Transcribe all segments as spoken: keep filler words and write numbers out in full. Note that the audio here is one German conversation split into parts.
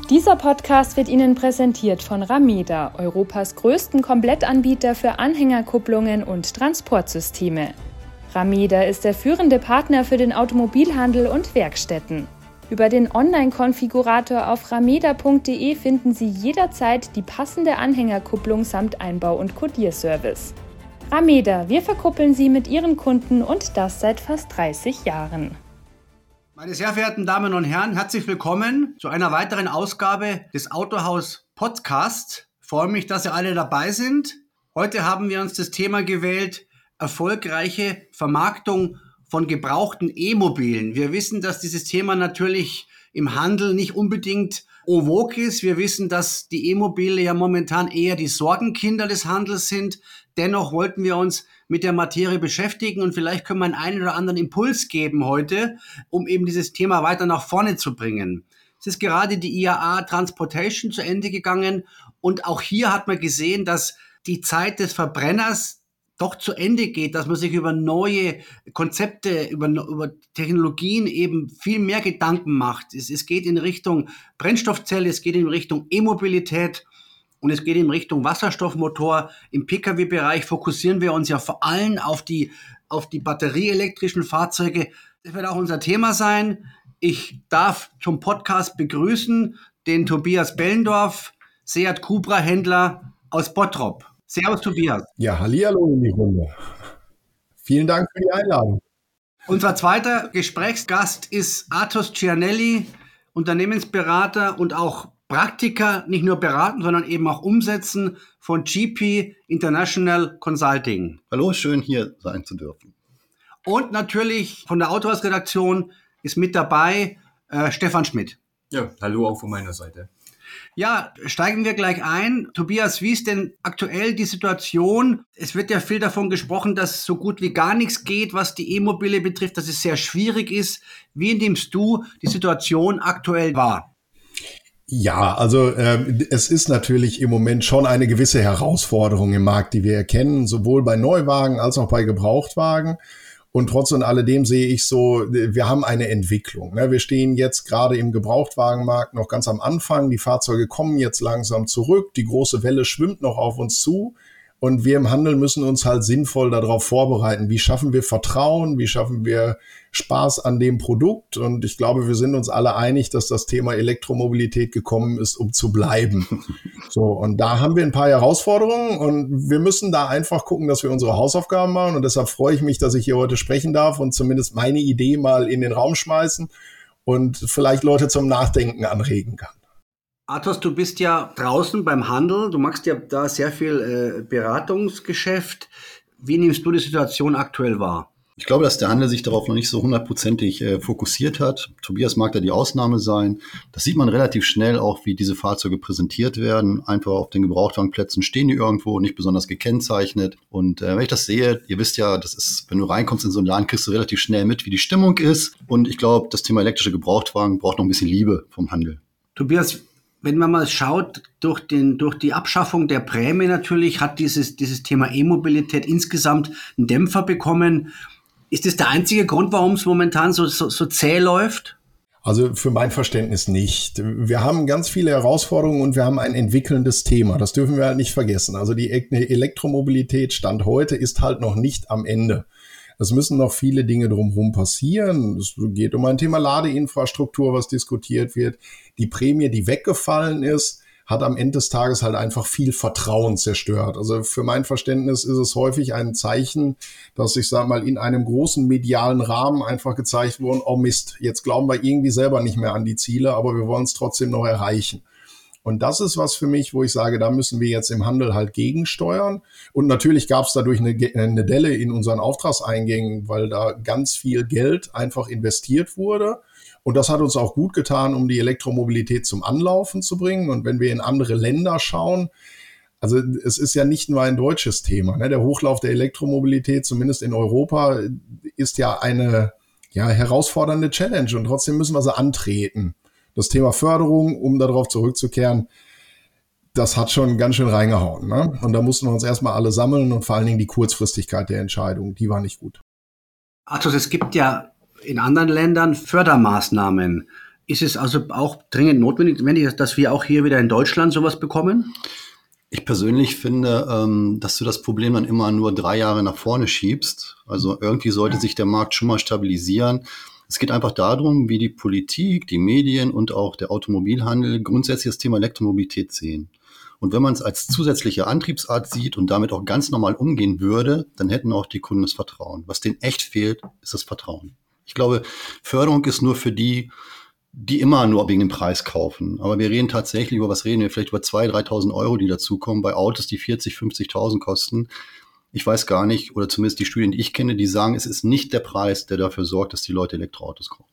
Dieser Podcast wird Ihnen präsentiert von Rameda, Europas größten Komplettanbieter für Anhängerkupplungen und Transportsysteme. Rameda ist der führende Partner für den Automobilhandel und Werkstätten. Über den Online-Konfigurator auf rameda punkt de finden Sie jederzeit die passende Anhängerkupplung samt Einbau- und Kodierservice. Rameda, wir verkuppeln Sie mit Ihren Kunden und das seit fast dreißig Jahren. Meine sehr verehrten Damen und Herren, herzlich willkommen zu einer weiteren Ausgabe des Autohaus Podcast. Ich freue mich, dass Sie alle dabei sind. Heute haben wir uns das Thema gewählt, erfolgreiche Vermarktung von gebrauchten E-Mobilen. Wir wissen, dass dieses Thema natürlich im Handel nicht unbedingt en vogue ist. Wir wissen, dass die E-Mobile ja momentan eher die Sorgenkinder des Handels sind. Dennoch wollten wir uns mit der Materie beschäftigen und vielleicht können wir einen, einen oder anderen Impuls geben heute, um eben dieses Thema weiter nach vorne zu bringen. Es ist gerade die I A A Transportation zu Ende gegangen und auch hier hat man gesehen, dass die Zeit des Verbrenners doch zu Ende geht, dass man sich über neue Konzepte, über, über Technologien eben viel mehr Gedanken macht. Es, es geht in Richtung Brennstoffzelle, es geht in Richtung E-Mobilität. Und es geht in Richtung Wasserstoffmotor. Im P K W-Bereich fokussieren wir uns ja vor allem auf die, auf die batterieelektrischen Fahrzeuge. Das wird auch unser Thema sein. Ich darf zum Podcast begrüßen den Tobias Bellendorf, Seat Cupra-Händler aus Bottrop. Servus, Tobias. Ja, hallihallo in die Runde. Vielen Dank für die Einladung. Unser zweiter Gesprächsgast ist Athos Cianelli, Unternehmensberater und auch Praktiker, nicht nur beraten, sondern eben auch umsetzen von G P International Consulting. Hallo, schön hier sein zu dürfen. Und natürlich von der Autohaus-Redaktion ist mit dabei äh, Stefan Schmidt. Ja, hallo auch von meiner Seite. Ja, steigen wir gleich ein. Tobias, wie ist denn aktuell die Situation? Es wird ja viel davon gesprochen, dass so gut wie gar nichts geht, was die E-Mobile betrifft, dass es sehr schwierig ist. Wie nimmst du die Situation aktuell wahr? Ja, also äh, es ist natürlich im Moment schon eine gewisse Herausforderung im Markt, die wir erkennen, sowohl bei Neuwagen als auch bei Gebrauchtwagen. Und trotz und alledem sehe ich so, wir haben eine Entwicklung. Ne? Wir stehen jetzt gerade im Gebrauchtwagenmarkt noch ganz am Anfang. Die Fahrzeuge kommen jetzt langsam zurück. Die große Welle schwimmt noch auf uns zu. Und wir im Handel müssen uns halt sinnvoll darauf vorbereiten. Wie schaffen wir Vertrauen? Wie schaffen wir Spaß an dem Produkt? Und ich glaube, wir sind uns alle einig, dass das Thema Elektromobilität gekommen ist, um zu bleiben. So, und da haben wir ein paar Herausforderungen und wir müssen da einfach gucken, dass wir unsere Hausaufgaben machen. Und deshalb freue ich mich, dass ich hier heute sprechen darf und zumindest meine Idee mal in den Raum schmeißen und vielleicht Leute zum Nachdenken anregen kann. Athos, du bist ja draußen beim Handel, du machst ja da sehr viel äh, Beratungsgeschäft. Wie nimmst du die Situation aktuell wahr? Ich glaube, dass der Handel sich darauf noch nicht so hundertprozentig äh, fokussiert hat. Tobias mag da die Ausnahme sein. Das sieht man relativ schnell auch, wie diese Fahrzeuge präsentiert werden. Einfach auf den Gebrauchtwagenplätzen stehen die irgendwo, nicht besonders gekennzeichnet. Und äh, wenn ich das sehe, ihr wisst ja, das ist, wenn du reinkommst in so einen Laden, kriegst du relativ schnell mit, wie die Stimmung ist. Und ich glaube, das Thema elektrische Gebrauchtwagen braucht noch ein bisschen Liebe vom Handel. Tobias, wenn man mal schaut, durch den, durch die Abschaffung der Prämie natürlich hat dieses, dieses Thema E-Mobilität insgesamt einen Dämpfer bekommen. Ist das der einzige Grund, warum es momentan so, so, so zäh läuft? Also für mein Verständnis nicht. Wir haben ganz viele Herausforderungen und wir haben ein entwickelndes Thema. Das dürfen wir halt nicht vergessen. Also die Elektromobilität Stand heute ist halt noch nicht am Ende. Es müssen noch viele Dinge drumherum passieren. Es geht um ein Thema Ladeinfrastruktur, was diskutiert wird. Die Prämie, die weggefallen ist, hat am Ende des Tages halt einfach viel Vertrauen zerstört. Also für mein Verständnis ist es häufig ein Zeichen, dass ich sag mal in einem großen medialen Rahmen einfach gezeigt wurde, oh Mist, jetzt glauben wir irgendwie selber nicht mehr an die Ziele, aber wir wollen es trotzdem noch erreichen. Und das ist was für mich, wo ich sage, da müssen wir jetzt im Handel halt gegensteuern. Und natürlich gab es dadurch eine, eine Delle in unseren Auftragseingängen, weil da ganz viel Geld einfach investiert wurde. Und das hat uns auch gut getan, um die Elektromobilität zum Anlaufen zu bringen. Und wenn wir in andere Länder schauen, also es ist ja nicht nur ein deutsches Thema, ne? Der Hochlauf der Elektromobilität, zumindest in Europa, ist ja eine ja, herausfordernde Challenge. Und trotzdem müssen wir sie antreten. Das Thema Förderung, um darauf zurückzukehren, das hat schon ganz schön reingehauen. Ne? Und da mussten wir uns erstmal alle sammeln und vor allen Dingen die Kurzfristigkeit der Entscheidung, die war nicht gut. Athos, es gibt ja in anderen Ländern Fördermaßnahmen. Ist es also auch dringend notwendig, dass wir auch hier wieder in Deutschland sowas bekommen? Ich persönlich finde, ähm, dass du das Problem dann immer nur drei Jahre nach vorne schiebst. Also irgendwie sollte sich der Markt schon mal stabilisieren. Es geht einfach darum, wie die Politik, die Medien und auch der Automobilhandel grundsätzlich das Thema Elektromobilität sehen. Und wenn man es als zusätzliche Antriebsart sieht und damit auch ganz normal umgehen würde, dann hätten auch die Kunden das Vertrauen. Was denen echt fehlt, ist das Vertrauen. Ich glaube, Förderung ist nur für die, die immer nur wegen dem Preis kaufen. Aber wir reden tatsächlich über, was reden wir, vielleicht über zweitausend, dreitausend Euro, die dazukommen, bei Autos, die vierzig, fünfzigtausend kosten. Ich weiß gar nicht, oder zumindest die Studien, die ich kenne, die sagen, es ist nicht der Preis, der dafür sorgt, dass die Leute Elektroautos kaufen.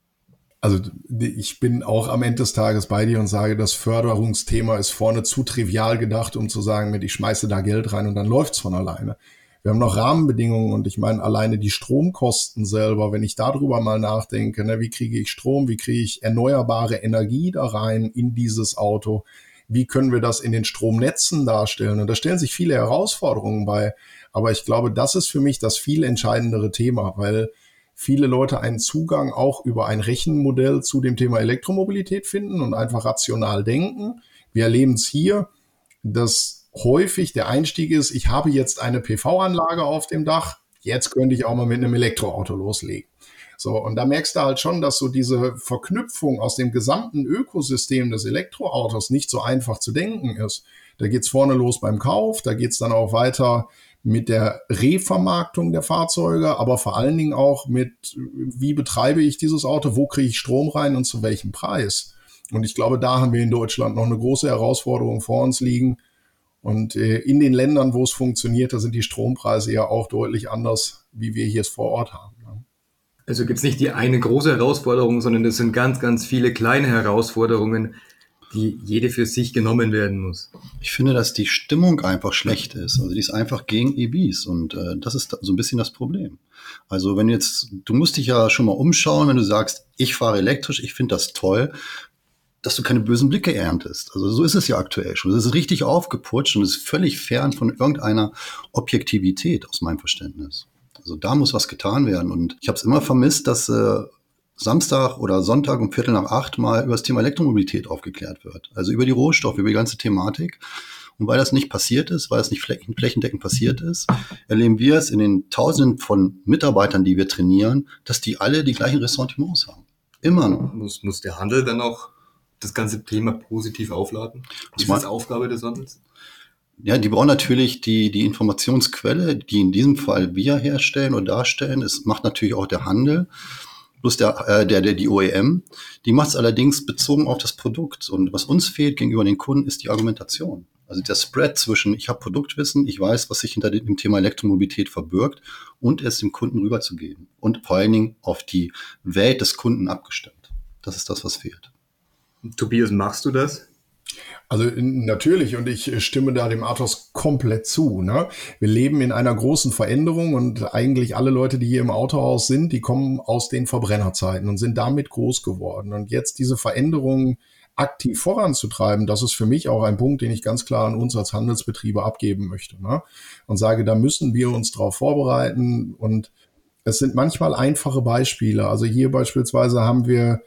Also ich bin auch am Ende des Tages bei dir und sage, das Förderungsthema ist vorne zu trivial gedacht, um zu sagen, ich schmeiße da Geld rein und dann läuft's von alleine. Wir haben noch Rahmenbedingungen und ich meine, alleine die Stromkosten selber, wenn ich darüber mal nachdenke, ne, wie kriege ich Strom, wie kriege ich erneuerbare Energie da rein in dieses Auto, wie können wir das in den Stromnetzen darstellen? Und da stellen sich viele Herausforderungen bei, aber ich glaube, das ist für mich das viel entscheidendere Thema, weil viele Leute einen Zugang auch über ein Rechenmodell zu dem Thema Elektromobilität finden und einfach rational denken. Wir erleben es hier, dass häufig der Einstieg ist, ich habe jetzt eine P V-Anlage auf dem Dach, jetzt könnte ich auch mal mit einem Elektroauto loslegen. So, und da merkst du halt schon, dass so diese Verknüpfung aus dem gesamten Ökosystem des Elektroautos nicht so einfach zu denken ist. Da geht's vorne los beim Kauf, da geht's dann auch weiter mit der Revermarktung der Fahrzeuge, aber vor allen Dingen auch mit, wie betreibe ich dieses Auto, wo kriege ich Strom rein und zu welchem Preis. Und ich glaube, da haben wir in Deutschland noch eine große Herausforderung vor uns liegen. Und in den Ländern, wo es funktioniert, da sind die Strompreise ja auch deutlich anders, wie wir hier es vor Ort haben. Also gibt es nicht die eine große Herausforderung, sondern das sind ganz, ganz viele kleine Herausforderungen, die jede für sich genommen werden muss. Ich finde, dass die Stimmung einfach schlecht ist. Also die ist einfach gegen E Vs und äh, das ist so ein bisschen das Problem. Also wenn jetzt, du musst dich ja schon mal umschauen, wenn du sagst, ich fahre elektrisch, ich finde das toll, dass du keine bösen Blicke erntest. Also so ist es ja aktuell schon. Es ist richtig aufgeputscht und ist völlig fern von irgendeiner Objektivität aus meinem Verständnis. Also da muss was getan werden. Und ich habe es immer vermisst, dass äh, Samstag oder Sonntag um Viertel nach acht mal über das Thema Elektromobilität aufgeklärt wird. Also über die Rohstoffe, über die ganze Thematik. Und weil das nicht passiert ist, weil es nicht flächendeckend passiert ist, erleben wir es in den Tausenden von Mitarbeitern, die wir trainieren, dass die alle die gleichen Ressentiments haben. Immer noch. Muss, muss der Handel dann auch das ganze Thema positiv aufladen? Ist das Aufgabe des Handels? Ja, die brauchen natürlich die, die Informationsquelle, die in diesem Fall wir herstellen oder darstellen. Es macht natürlich auch der Handel, plus der, äh, der, der, die O E M. Die macht es allerdings bezogen auf das Produkt. Und was uns fehlt gegenüber den Kunden ist die Argumentation. Also der Spread zwischen, ich habe Produktwissen, ich weiß, was sich hinter dem Thema Elektromobilität verbirgt und es dem Kunden rüberzugeben. Und vor allen Dingen auf die Welt des Kunden abgestimmt. Das ist das, was fehlt. Tobias, machst du das? Also natürlich, und ich stimme da dem Athos komplett zu. Ne? Wir leben in einer großen Veränderung und eigentlich alle Leute, die hier im Autohaus sind, die kommen aus den Verbrennerzeiten und sind damit groß geworden. Und jetzt diese Veränderungen aktiv voranzutreiben, das ist für mich auch ein Punkt, den ich ganz klar an uns als Handelsbetriebe abgeben möchte. Ne? Und sage, da müssen wir uns drauf vorbereiten. Und es sind manchmal einfache Beispiele. Also hier beispielsweise haben wir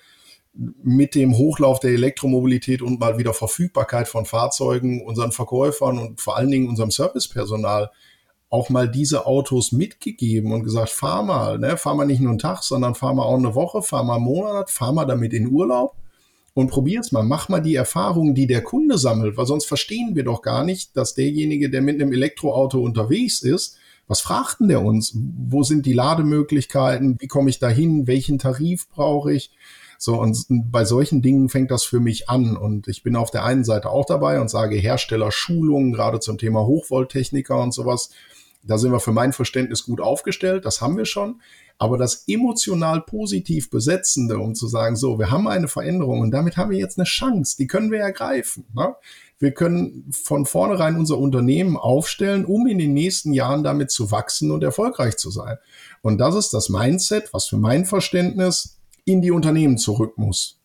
mit dem Hochlauf der Elektromobilität und mal wieder Verfügbarkeit von Fahrzeugen unseren Verkäufern und vor allen Dingen unserem Servicepersonal auch mal diese Autos mitgegeben und gesagt, fahr mal, ne? Fahr mal nicht nur einen Tag, sondern fahr mal auch eine Woche, fahr mal einen Monat, fahr mal damit in Urlaub und probier's mal. Mach mal die Erfahrungen, die der Kunde sammelt, weil sonst verstehen wir doch gar nicht, dass derjenige, der mit einem Elektroauto unterwegs ist, was fragt denn der uns? Wo sind die Lademöglichkeiten? Wie komme ich da hin? Welchen Tarif brauche ich? So, und bei solchen Dingen fängt das für mich an. Und ich bin auf der einen Seite auch dabei und sage Herstellerschulungen, gerade zum Thema Hochvolttechniker und sowas. Da sind wir für mein Verständnis gut aufgestellt. Das haben wir schon. Aber das emotional positiv Besetzende, um zu sagen, so, wir haben eine Veränderung und damit haben wir jetzt eine Chance. Die können wir ergreifen. Ne? Wir können von vornherein unser Unternehmen aufstellen, um in den nächsten Jahren damit zu wachsen und erfolgreich zu sein. Und das ist das Mindset, was für mein Verständnis in die Unternehmen zurück muss.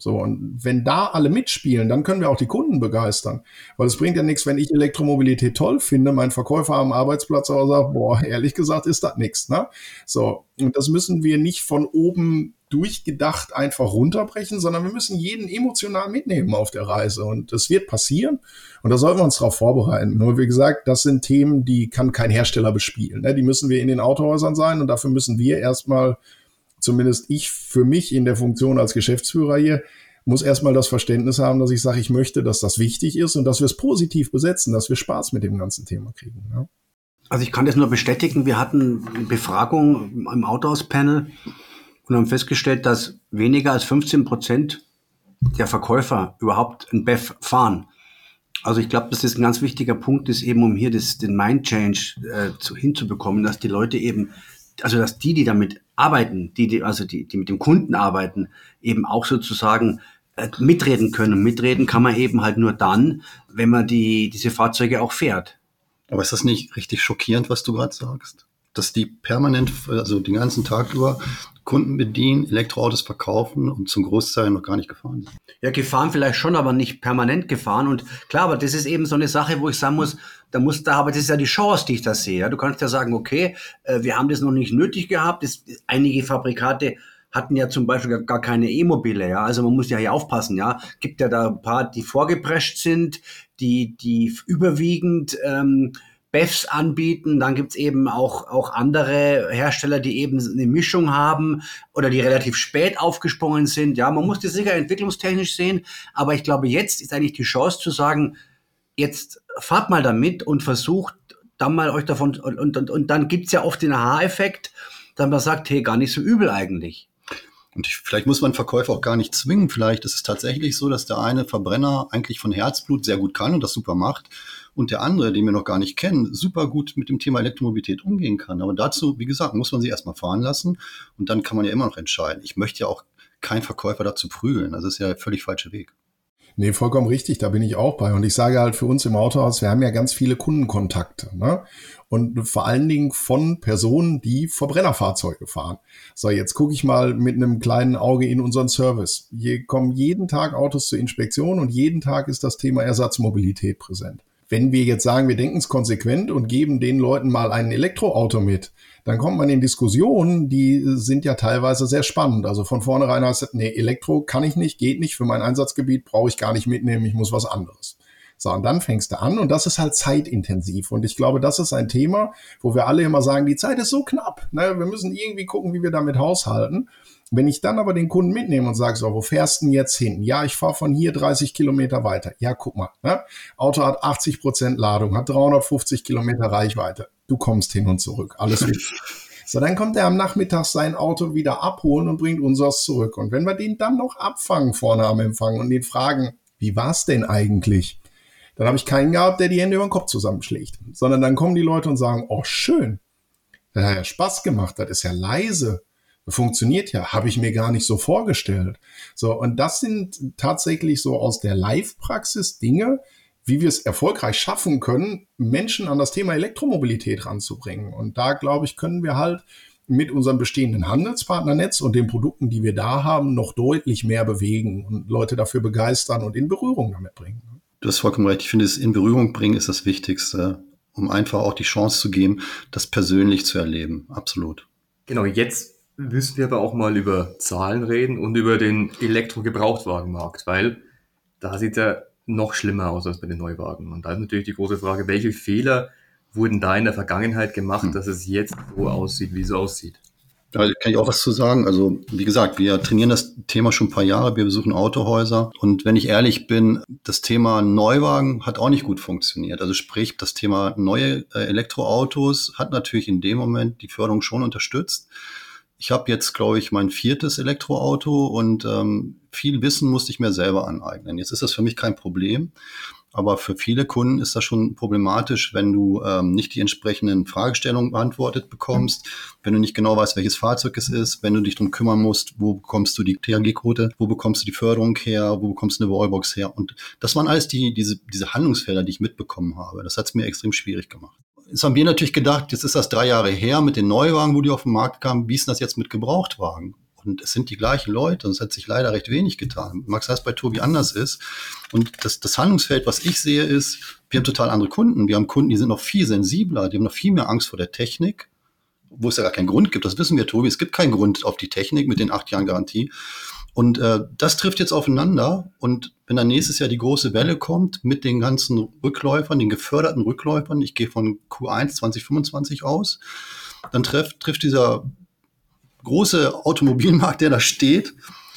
So, und wenn da alle mitspielen, dann können wir auch die Kunden begeistern. Weil es bringt ja nichts, wenn ich Elektromobilität toll finde, mein Verkäufer am Arbeitsplatz aber sagt, boah, ehrlich gesagt ist das nichts, ne? So, und das müssen wir nicht von oben durchgedacht einfach runterbrechen, sondern wir müssen jeden emotional mitnehmen auf der Reise. Und das wird passieren. Und da sollten wir uns darauf vorbereiten. Nur wie gesagt, das sind Themen, die kann kein Hersteller bespielen, ne? Die müssen wir in den Autohäusern sein und dafür müssen wir erstmal, zumindest ich für mich in der Funktion als Geschäftsführer hier, muss erstmal das Verständnis haben, dass ich sage, ich möchte, dass das wichtig ist und dass wir es positiv besetzen, dass wir Spaß mit dem ganzen Thema kriegen. Ja. Also ich kann das nur bestätigen. Wir hatten eine Befragung im Autohaus-Panel und haben festgestellt, dass weniger als fünfzehn Prozent der Verkäufer überhaupt ein B E V fahren. Also ich glaube, dass das ein ganz wichtiger Punkt ist, eben um hier das, den Mind-Change äh, zu, hinzubekommen, dass die Leute eben, also dass die, die damit arbeiten, die, die also die, die mit dem Kunden arbeiten, eben auch sozusagen äh, mitreden können. Und mitreden kann man eben halt nur dann, wenn man die diese Fahrzeuge auch fährt. Aber ist das nicht richtig schockierend, was du gerade sagst? Dass die permanent, also den ganzen Tag über Kunden bedienen, Elektroautos verkaufen und zum Großteil noch gar nicht gefahren sind. Ja, gefahren vielleicht schon, aber nicht permanent gefahren. Und klar, aber das ist eben so eine Sache, wo ich sagen muss, da muss da, aber das ist ja die Chance, die ich da sehe. Ja, du kannst ja sagen, okay, äh, wir haben das noch nicht nötig gehabt. Das, einige Fabrikate hatten ja zum Beispiel gar, gar keine E-Mobile. Ja, also man muss ja hier aufpassen. Ja, gibt ja da ein paar, die vorgeprescht sind, die die überwiegend ähm, B E Vs anbieten. Dann gibt's eben auch auch andere Hersteller, die eben eine Mischung haben oder die relativ spät aufgesprungen sind. Ja, man muss das sicher entwicklungstechnisch sehen, aber ich glaube, jetzt ist eigentlich die Chance zu sagen, jetzt fahrt mal damit und versucht dann mal euch davon, und, und, und dann gibt's ja oft den Aha-Effekt, dass man sagt, hey, gar nicht so übel eigentlich. Und ich, vielleicht muss man Verkäufer auch gar nicht zwingen. Vielleicht ist es tatsächlich so, dass der eine Verbrenner eigentlich von Herzblut sehr gut kann und das super macht und der andere, den wir noch gar nicht kennen, super gut mit dem Thema Elektromobilität umgehen kann. Aber dazu, wie gesagt, muss man sie erstmal fahren lassen und dann kann man ja immer noch entscheiden. Ich möchte ja auch keinen Verkäufer dazu prügeln. Das ist ja der völlig falsche Weg. Nee, vollkommen richtig, da bin ich auch bei. Und ich sage halt für uns im Autohaus, wir haben ja ganz viele Kundenkontakte, ne? Und vor allen Dingen von Personen, die Verbrennerfahrzeuge fahren. So, jetzt gucke ich mal mit einem kleinen Auge in unseren Service. Hier kommen jeden Tag Autos zur Inspektion und jeden Tag ist das Thema Ersatzmobilität präsent. Wenn wir jetzt sagen, wir denken es konsequent und geben den Leuten mal ein Elektroauto mit, dann kommt man in Diskussionen, die sind ja teilweise sehr spannend. Also von vornherein heißt es, nee, Elektro kann ich nicht, geht nicht, für mein Einsatzgebiet brauche ich gar nicht mitnehmen, ich muss was anderes. So, und dann fängst du an und das ist halt zeitintensiv. Und ich glaube, das ist ein Thema, wo wir alle immer sagen, die Zeit ist so knapp, ne? Wir müssen irgendwie gucken, wie wir damit haushalten. Wenn ich dann aber den Kunden mitnehme und sage, so, wo fährst du denn jetzt hin? Ja, ich fahre von hier dreißig Kilometer weiter. Ja, guck mal, ne? Auto hat achtzig Prozent Ladung, hat dreihundertfünfzig Kilometer Reichweite. Du kommst hin und zurück, alles wichtig. So, dann kommt er am Nachmittag sein Auto wieder abholen und bringt unseres zurück. Und wenn wir den dann noch abfangen vorne am Empfang und den fragen, wie war's denn eigentlich? Dann habe ich keinen gehabt, der die Hände über den Kopf zusammenschlägt. Sondern dann kommen die Leute und sagen, oh schön, das hat ja Spaß gemacht, das ist ja leise. Funktioniert ja, habe ich mir gar nicht so vorgestellt. So, und das sind tatsächlich so aus der Live-Praxis Dinge, wie wir es erfolgreich schaffen können, Menschen an das Thema Elektromobilität ranzubringen. Und da, glaube ich, können wir halt mit unserem bestehenden Handelspartnernetz und den Produkten, die wir da haben, noch deutlich mehr bewegen und Leute dafür begeistern und in Berührung damit bringen. Du hast vollkommen recht. Ich finde, das in Berührung bringen ist das Wichtigste, um einfach auch die Chance zu geben, das persönlich zu erleben. Absolut. Genau, jetzt müssen wir aber auch mal über Zahlen reden und über den Elektro-Gebrauchtwagenmarkt, weil da sieht er noch schlimmer aus als bei den Neuwagen. Und da ist natürlich die große Frage, welche Fehler wurden da in der Vergangenheit gemacht, hm. dass es jetzt so aussieht, wie es aussieht? Da kann ich auch was zu sagen. Also wie gesagt, wir trainieren das Thema schon ein paar Jahre. Wir besuchen Autohäuser. Und wenn ich ehrlich bin, das Thema Neuwagen hat auch nicht gut funktioniert. Also sprich, das Thema neue äh, Elektroautos hat natürlich in dem Moment die Förderung schon unterstützt. Ich habe jetzt, glaube ich, mein viertes Elektroauto und ähm, viel Wissen musste ich mir selber aneignen. Jetzt ist das für mich kein Problem. Aber für viele Kunden ist das schon problematisch, wenn du ähm, nicht die entsprechenden Fragestellungen beantwortet bekommst, wenn du nicht genau weißt, welches Fahrzeug es ist, wenn du dich darum kümmern musst, wo bekommst du die T H G-Quote, wo bekommst du die Förderung her, wo bekommst du eine Wallbox her. Und das waren alles die diese diese Handlungsfelder, die ich mitbekommen habe. Das hat es mir extrem schwierig gemacht. Jetzt haben wir natürlich gedacht, jetzt ist das drei Jahre her mit den Neuwagen, wo die auf den Markt kamen. Wie ist das jetzt mit Gebrauchtwagen? Und es sind die gleichen Leute und es hat sich leider recht wenig getan. Mag sein, dass es bei Tobi anders ist. Und das, das Handlungsfeld, was ich sehe, ist, wir haben total andere Kunden. Wir haben Kunden, die sind noch viel sensibler, die haben noch viel mehr Angst vor der Technik, wo es ja gar keinen Grund gibt. Das wissen wir, Tobi. Es gibt keinen Grund auf die Technik mit den acht Jahren Garantie. Und äh, das trifft jetzt aufeinander. Und wenn dann nächstes Jahr die große Welle kommt mit den ganzen Rückläufern, den geförderten Rückläufern, ich gehe von Q eins zwanzig fünfundzwanzig aus, dann trifft, trifft dieser große Automobilmarkt, der da steht,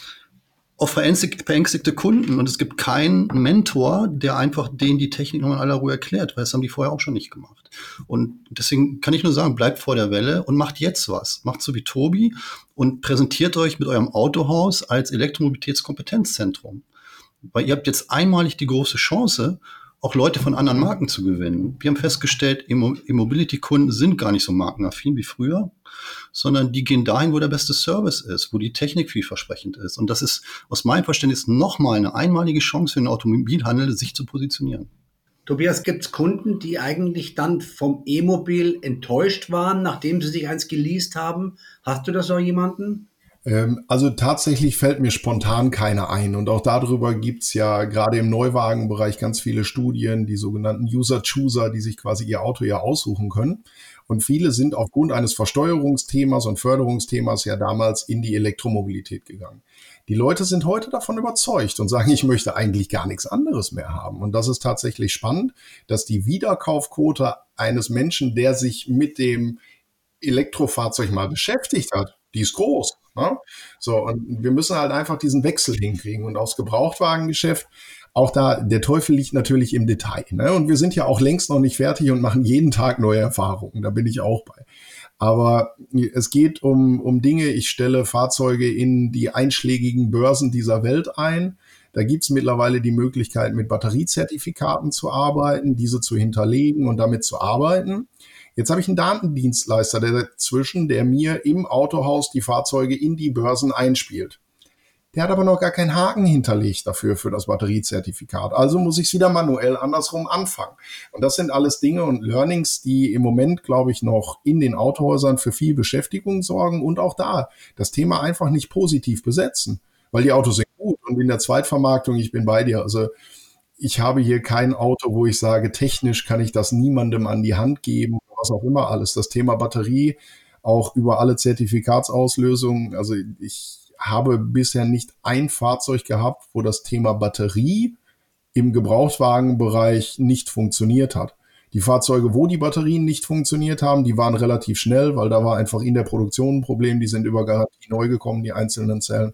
auf verängstigte, verängstigte Kunden. Und es gibt keinen Mentor, der einfach denen die Technik nochmal in aller Ruhe erklärt, weil das haben die vorher auch schon nicht gemacht. Und deswegen kann ich nur sagen, bleibt vor der Welle und macht jetzt was. Macht so wie Tobi und präsentiert euch mit eurem Autohaus als Elektromobilitätskompetenzzentrum. Weil ihr habt jetzt einmalig die große Chance, auch Leute von anderen Marken zu gewinnen. Wir haben festgestellt, E-Mobility-Kunden sind gar nicht so markenaffin wie früher, sondern die gehen dahin, wo der beste Service ist, wo die Technik vielversprechend ist. Und das ist aus meinem Verständnis nochmal eine einmalige Chance für den Automobilhandel, sich zu positionieren. Tobias, gibt es Kunden, die eigentlich dann vom E-Mobil enttäuscht waren, nachdem sie sich eins geleast haben? Hast du da so jemanden? Also tatsächlich fällt mir spontan keiner ein. Und auch darüber gibt's ja gerade im Neuwagenbereich ganz viele Studien, die sogenannten User-Chooser, die sich quasi ihr Auto ja aussuchen können. Und viele sind aufgrund eines Versteuerungsthemas und Förderungsthemas ja damals in die Elektromobilität gegangen. Die Leute sind heute davon überzeugt und sagen, ich möchte eigentlich gar nichts anderes mehr haben. Und das ist tatsächlich spannend, dass die Wiederkaufquote eines Menschen, der sich mit dem Elektrofahrzeug mal beschäftigt hat, die ist groß. Ne? So, und wir müssen halt einfach diesen Wechsel hinkriegen. Und aufs Gebrauchtwagengeschäft, auch da, der Teufel liegt natürlich im Detail. Ne? Und wir sind ja auch längst noch nicht fertig und machen jeden Tag neue Erfahrungen. Da bin ich auch bei. Aber es geht um, um Dinge, ich stelle Fahrzeuge in die einschlägigen Börsen dieser Welt ein. Da gibt es mittlerweile die Möglichkeit, mit Batteriezertifikaten zu arbeiten, diese zu hinterlegen und damit zu arbeiten. Jetzt habe ich einen Datendienstleister dazwischen, der mir im Autohaus die Fahrzeuge in die Börsen einspielt. Der hat aber noch gar keinen Haken hinterlegt dafür, für das Batteriezertifikat. Also muss ich es wieder manuell andersrum anfangen. Und das sind alles Dinge und Learnings, die im Moment, glaube ich, noch in den Autohäusern für viel Beschäftigung sorgen und auch da das Thema einfach nicht positiv besetzen. Weil die Autos sind gut und in der Zweitvermarktung, ich bin bei dir, also ich habe hier kein Auto, wo ich sage, technisch kann ich das niemandem an die Hand geben, was auch immer alles. Das Thema Batterie, auch über alle Zertifikatsauslösungen. Also ich habe bisher nicht ein Fahrzeug gehabt, wo das Thema Batterie im Gebrauchtwagenbereich nicht funktioniert hat. Die Fahrzeuge, wo die Batterien nicht funktioniert haben, die waren relativ schnell, weil da war einfach in der Produktion ein Problem. Die sind über Garantie neu gekommen, die einzelnen Zellen.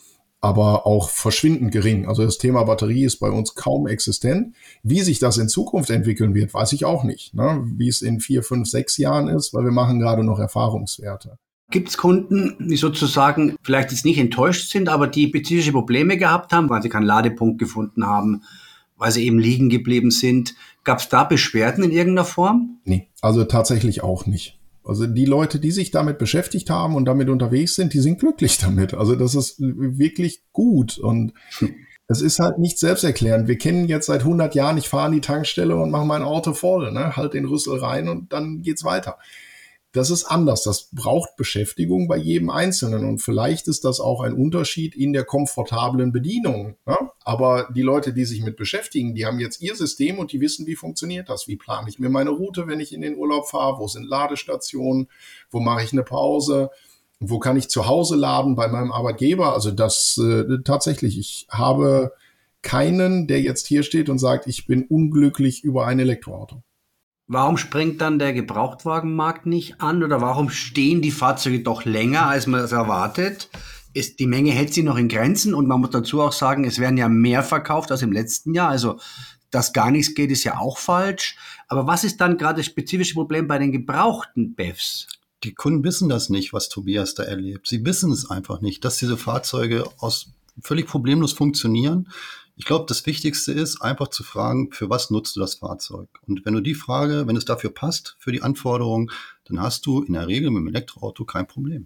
Aber auch verschwindend gering. Also das Thema Batterie ist bei uns kaum existent. Wie sich das in Zukunft entwickeln wird, weiß ich auch nicht. Ne? Wie es in vier, fünf, sechs Jahren ist, weil wir machen gerade noch Erfahrungswerte. Gibt es Kunden, die sozusagen vielleicht jetzt nicht enttäuscht sind, aber die spezifische Probleme gehabt haben, weil sie keinen Ladepunkt gefunden haben, weil sie eben liegen geblieben sind? Gab es da Beschwerden in irgendeiner Form? Nee, also tatsächlich auch nicht. Also die Leute, die sich damit beschäftigt haben und damit unterwegs sind, die sind glücklich damit. Also das ist wirklich gut und es ist halt nicht selbsterklärend. Wir kennen jetzt seit hundert Jahren, ich fahre an die Tankstelle und mache mein Auto voll, ne? Halt den Rüssel rein und dann geht's weiter. Das ist anders. Das braucht Beschäftigung bei jedem Einzelnen. Und vielleicht ist das auch ein Unterschied in der komfortablen Bedienung. Ne? Aber die Leute, die sich mit beschäftigen, die haben jetzt ihr System und die wissen, wie funktioniert das. Wie plane ich mir meine Route, wenn ich in den Urlaub fahre? Wo sind Ladestationen? Wo mache ich eine Pause? Wo kann ich zu Hause laden bei meinem Arbeitgeber? Also das äh, tatsächlich, ich habe keinen, der jetzt hier steht und sagt, ich bin unglücklich über ein Elektroauto. Warum springt dann der Gebrauchtwagenmarkt nicht an oder warum stehen die Fahrzeuge doch länger, als man es erwartet? Ist, die Menge hält sich noch in Grenzen und man muss dazu auch sagen, es werden ja mehr verkauft als im letzten Jahr. Also, dass gar nichts geht, ist ja auch falsch. Aber was ist dann gerade das spezifische Problem bei den gebrauchten B E Vs? Die Kunden wissen das nicht, was Tobias da erlebt. Sie wissen es einfach nicht, dass diese Fahrzeuge aus völlig problemlos funktionieren. Ich glaube, das Wichtigste ist, einfach zu fragen, für was nutzt du das Fahrzeug? Und wenn du die Frage, wenn es dafür passt, für die Anforderungen, dann hast du in der Regel mit dem Elektroauto kein Problem.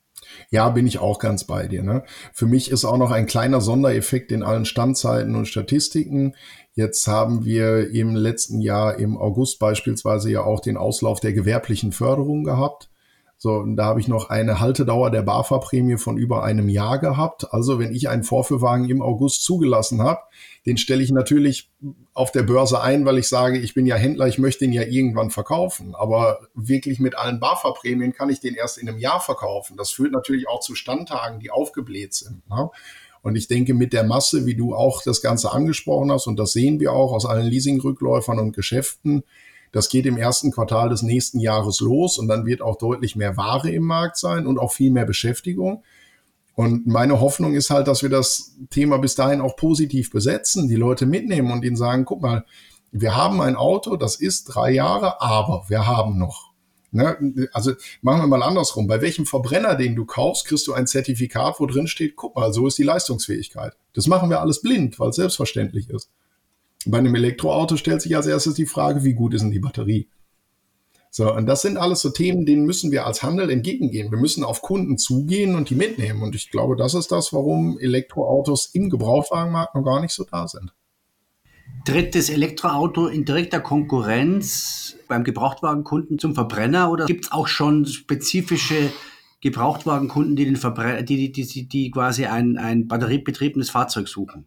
Ja, bin ich auch ganz bei dir. Ne? Für mich ist auch noch ein kleiner Sondereffekt in allen Standzeiten und Statistiken. Jetzt haben wir im letzten Jahr im August beispielsweise ja auch den Auslauf der gewerblichen Förderung gehabt. So, und da habe ich noch eine Haltedauer der BAFA-Prämie von über einem Jahr gehabt. Also wenn ich einen Vorführwagen im August zugelassen habe, den stelle ich natürlich auf der Börse ein, weil ich sage, ich bin ja Händler, ich möchte ihn ja irgendwann verkaufen. Aber wirklich mit allen BAFA-Prämien kann ich den erst in einem Jahr verkaufen. Das führt natürlich auch zu Standtagen, die aufgebläht sind. Ne? Und ich denke, mit der Masse, wie du auch das Ganze angesprochen hast, und das sehen wir auch aus allen Leasingrückläufern und Geschäften, das geht im ersten Quartal des nächsten Jahres los und dann wird auch deutlich mehr Ware im Markt sein und auch viel mehr Beschäftigung. Und meine Hoffnung ist halt, dass wir das Thema bis dahin auch positiv besetzen, die Leute mitnehmen und ihnen sagen, guck mal, wir haben ein Auto, das ist drei Jahre, aber wir haben noch. Ne? Also machen wir mal andersrum. Bei welchem Verbrenner, den du kaufst, kriegst du ein Zertifikat, wo drin steht, guck mal, so ist die Leistungsfähigkeit. Das machen wir alles blind, weil es selbstverständlich ist. Bei einem Elektroauto stellt sich als erstes die Frage, wie gut ist denn die Batterie? So, und das sind alles so Themen, denen müssen wir als Handel entgegengehen. Wir müssen auf Kunden zugehen und die mitnehmen. Und ich glaube, das ist das, warum Elektroautos im Gebrauchtwagenmarkt noch gar nicht so da sind. Tritt das Elektroauto in direkter Konkurrenz beim Gebrauchtwagenkunden zum Verbrenner oder gibt es auch schon spezifische Gebrauchtwagenkunden, die, den Verbrenner, die, die, die, die quasi ein, ein batteriebetriebenes Fahrzeug suchen?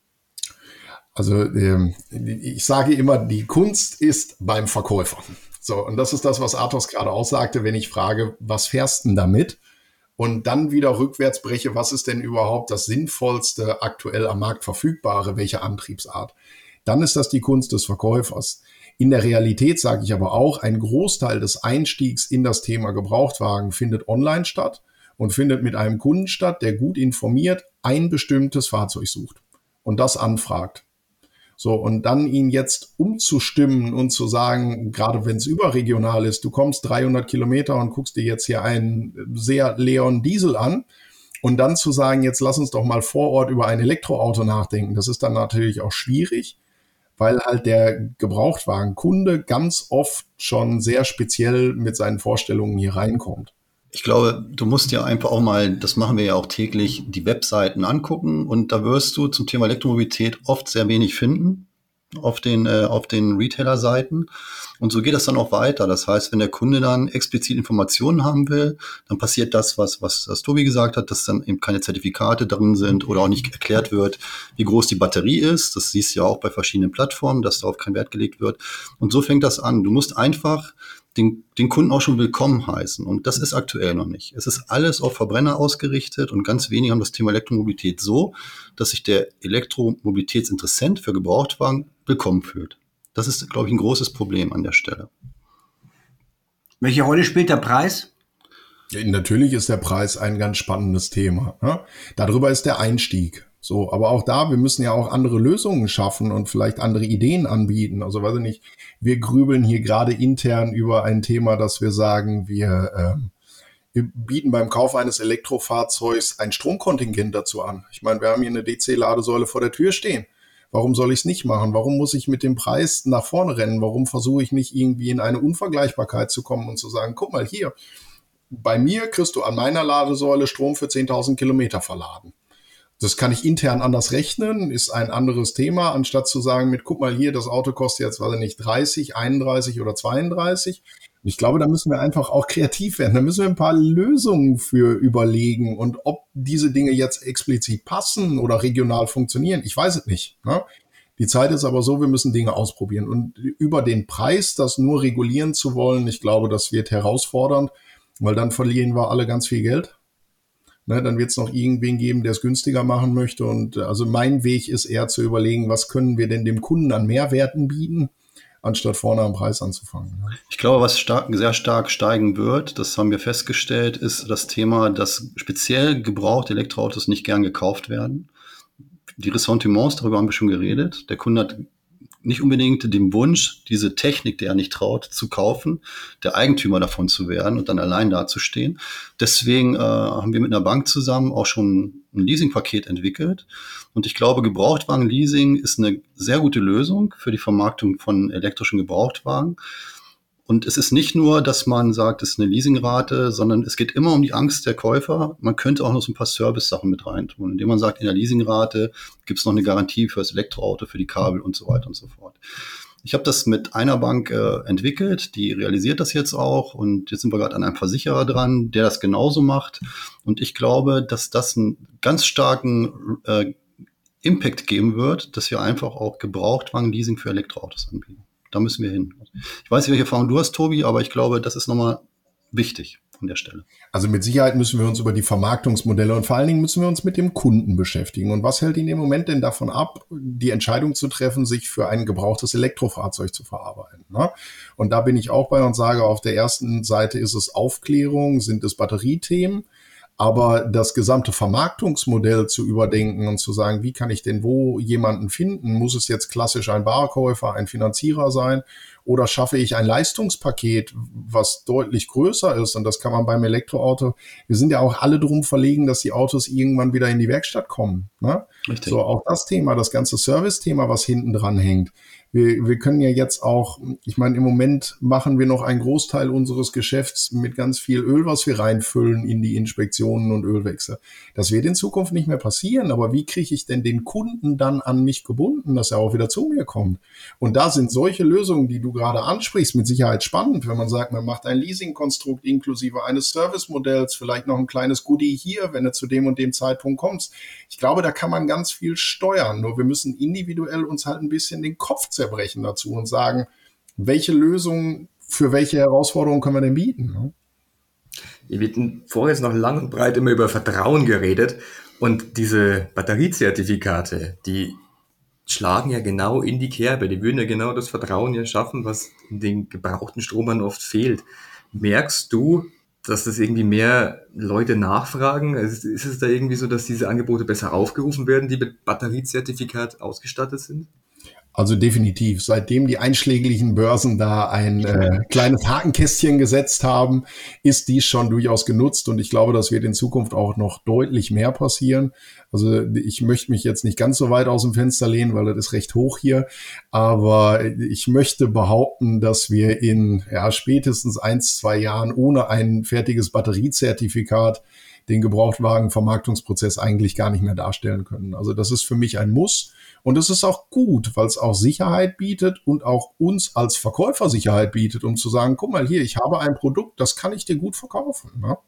Also ähm, ich sage immer, die Kunst ist beim Verkäufer. So, und das ist das, was Athos gerade auch sagte, wenn ich frage, was fährst du denn damit? Und dann wieder rückwärts breche, was ist denn überhaupt das Sinnvollste aktuell am Markt verfügbare, welche Antriebsart? Dann ist das die Kunst des Verkäufers. In der Realität sage ich aber auch, ein Großteil des Einstiegs in das Thema Gebrauchtwagen findet online statt und findet mit einem Kunden statt, der gut informiert ein bestimmtes Fahrzeug sucht und das anfragt. So, und dann ihn jetzt umzustimmen und zu sagen, gerade wenn es überregional ist, du kommst dreihundert Kilometer und guckst dir jetzt hier einen sehr Leon Diesel an und dann zu sagen, jetzt lass uns doch mal vor Ort über ein Elektroauto nachdenken. Das ist dann natürlich auch schwierig, weil halt der Gebrauchtwagenkunde ganz oft schon sehr speziell mit seinen Vorstellungen hier reinkommt. Ich glaube, du musst ja einfach auch mal, das machen wir ja auch täglich, die Webseiten angucken und da wirst du zum Thema Elektromobilität oft sehr wenig finden auf den, äh, auf den Retailer-Seiten und so geht das dann auch weiter. Das heißt, wenn der Kunde dann explizit Informationen haben will, dann passiert das, was, was das Tobi gesagt hat, dass dann eben keine Zertifikate drin sind oder auch nicht erklärt wird, wie groß die Batterie ist. Das siehst du ja auch bei verschiedenen Plattformen, dass darauf kein Wert gelegt wird. Und so fängt das an. Du musst einfach Den, den Kunden auch schon willkommen heißen. Und das ist aktuell noch nicht. Es ist alles auf Verbrenner ausgerichtet und ganz wenige haben das Thema Elektromobilität so, dass sich der Elektromobilitätsinteressent für Gebrauchtwagen willkommen fühlt. Das ist, glaube ich, ein großes Problem an der Stelle. Welche Rolle spielt der Preis? Ja, natürlich ist der Preis ein ganz spannendes Thema. Ne? Darüber ist der Einstieg. So, aber auch da, wir müssen ja auch andere Lösungen schaffen und vielleicht andere Ideen anbieten. Also weiß ich nicht, wir grübeln hier gerade intern über ein Thema, dass wir sagen, wir, ähm, wir bieten beim Kauf eines Elektrofahrzeugs ein Stromkontingent dazu an. Ich meine, wir haben hier eine D C-Ladesäule vor der Tür stehen. Warum soll ich es nicht machen? Warum muss ich mit dem Preis nach vorne rennen? Warum versuche ich nicht irgendwie in eine Unvergleichbarkeit zu kommen und zu sagen, guck mal hier, bei mir kriegst du an meiner Ladesäule Strom für zehntausend Kilometer verladen. Das kann ich intern anders rechnen, ist ein anderes Thema, anstatt zu sagen, mit guck mal hier, das Auto kostet jetzt, weiß ich nicht, dreißig, einunddreißig oder zweiunddreißig. Und ich glaube, da müssen wir einfach auch kreativ werden. Da müssen wir ein paar Lösungen für überlegen. Und ob diese Dinge jetzt explizit passen oder regional funktionieren, ich weiß es nicht. Ne? Die Zeit ist aber so, wir müssen Dinge ausprobieren. Und über den Preis, das nur regulieren zu wollen, ich glaube, das wird herausfordernd, weil dann verlieren wir alle ganz viel Geld. Ne, dann wird es noch irgendwen geben, der es günstiger machen möchte. Und also mein Weg ist eher zu überlegen, was können wir denn dem Kunden an Mehrwerten bieten, anstatt vorne am Preis anzufangen. Ne? Ich glaube, was stark, sehr stark steigen wird, das haben wir festgestellt, ist das Thema, dass speziell gebrauchte Elektroautos nicht gern gekauft werden. Die Ressentiments, darüber haben wir schon geredet. Der Kunde hat nicht unbedingt den Wunsch, diese Technik, der er nicht traut, zu kaufen, der Eigentümer davon zu werden und dann allein dazustehen. Deswegen äh, haben wir mit einer Bank zusammen auch schon ein Leasingpaket entwickelt. Und ich glaube, Gebrauchtwagen-Leasing ist eine sehr gute Lösung für die Vermarktung von elektrischen Gebrauchtwagen. Und es ist nicht nur, dass man sagt, es ist eine Leasingrate, sondern es geht immer um die Angst der Käufer. Man könnte auch noch so ein paar Service-Sachen mit reintun, indem man sagt, in der Leasingrate gibt es noch eine Garantie für das Elektroauto, für die Kabel und so weiter und so fort. Ich habe das mit einer Bank äh, entwickelt, die realisiert das jetzt auch und jetzt sind wir gerade an einem Versicherer dran, der das genauso macht. Und ich glaube, dass das einen ganz starken äh, Impact geben wird, dass wir einfach auch Gebrauchtwagen-Leasing für Elektroautos anbieten. Da müssen wir hin. Ich weiß nicht, welche Erfahrung du hast, Tobi, aber ich glaube, das ist nochmal wichtig an der Stelle. Also mit Sicherheit müssen wir uns über die Vermarktungsmodelle und vor allen Dingen müssen wir uns mit dem Kunden beschäftigen. Und was hält ihn im Moment denn davon ab, die Entscheidung zu treffen, sich für ein gebrauchtes Elektrofahrzeug zu verarbeiten? Ne? Und da bin ich auch bei und sage, auf der ersten Seite ist es Aufklärung, sind es Batteriethemen. Aber das gesamte Vermarktungsmodell zu überdenken und zu sagen, wie kann ich denn wo jemanden finden? Muss es jetzt klassisch ein Barkäufer, ein Finanzierer sein? Oder schaffe ich ein Leistungspaket, was deutlich größer ist? Und das kann man beim Elektroauto, wir sind ja auch alle drum verlegen, dass die Autos irgendwann wieder in die Werkstatt kommen. Ne? Richtig. So, auch das Thema, das ganze Service-Thema, was hinten dran hängt. Wir, wir können ja jetzt auch, ich meine, im Moment machen wir noch einen Großteil unseres Geschäfts mit ganz viel Öl, was wir reinfüllen in die Inspektionen und Ölwechsel. Das wird in Zukunft nicht mehr passieren, aber wie kriege ich denn den Kunden dann an mich gebunden, dass er auch wieder zu mir kommt? Und da sind solche Lösungen, die du gerade ansprichst, mit Sicherheit spannend, wenn man sagt, man macht ein Leasingkonstrukt inklusive eines Servicemodells, vielleicht noch ein kleines Goodie hier, wenn du zu dem und dem Zeitpunkt kommst. Ich glaube, da kann man ganz viel steuern, nur wir müssen individuell uns halt ein bisschen den Kopf zerbrechen dazu und sagen, welche Lösungen für welche Herausforderungen können wir denn bieten? Ne? Wir hatten vorher jetzt noch lang und breit immer über Vertrauen geredet und diese Batteriezertifikate, die schlagen ja genau in die Kerbe, die würden ja genau das Vertrauen ja schaffen, was in den gebrauchten Stromern oft fehlt. Merkst du, dass das irgendwie mehr Leute nachfragen? Also ist es da irgendwie so, dass diese Angebote besser aufgerufen werden, die mit Batteriezertifikat ausgestattet sind? Also definitiv. Seitdem die einschlägigen Börsen da ein äh, kleines Hakenkästchen gesetzt haben, ist dies schon durchaus genutzt. Und ich glaube, das wird in Zukunft auch noch deutlich mehr passieren. Also ich möchte mich jetzt nicht ganz so weit aus dem Fenster lehnen, weil das ist recht hoch hier. Aber ich möchte behaupten, dass wir in ja, spätestens eins, zwei Jahren ohne ein fertiges Batteriezertifikat den Gebrauchtwagenvermarktungsprozess eigentlich gar nicht mehr darstellen können. Also das ist für mich ein Muss. Und es ist auch gut, weil es auch Sicherheit bietet und auch uns als Verkäufer Sicherheit bietet, um zu sagen, guck mal hier, ich habe ein Produkt, das kann ich dir gut verkaufen. Ne?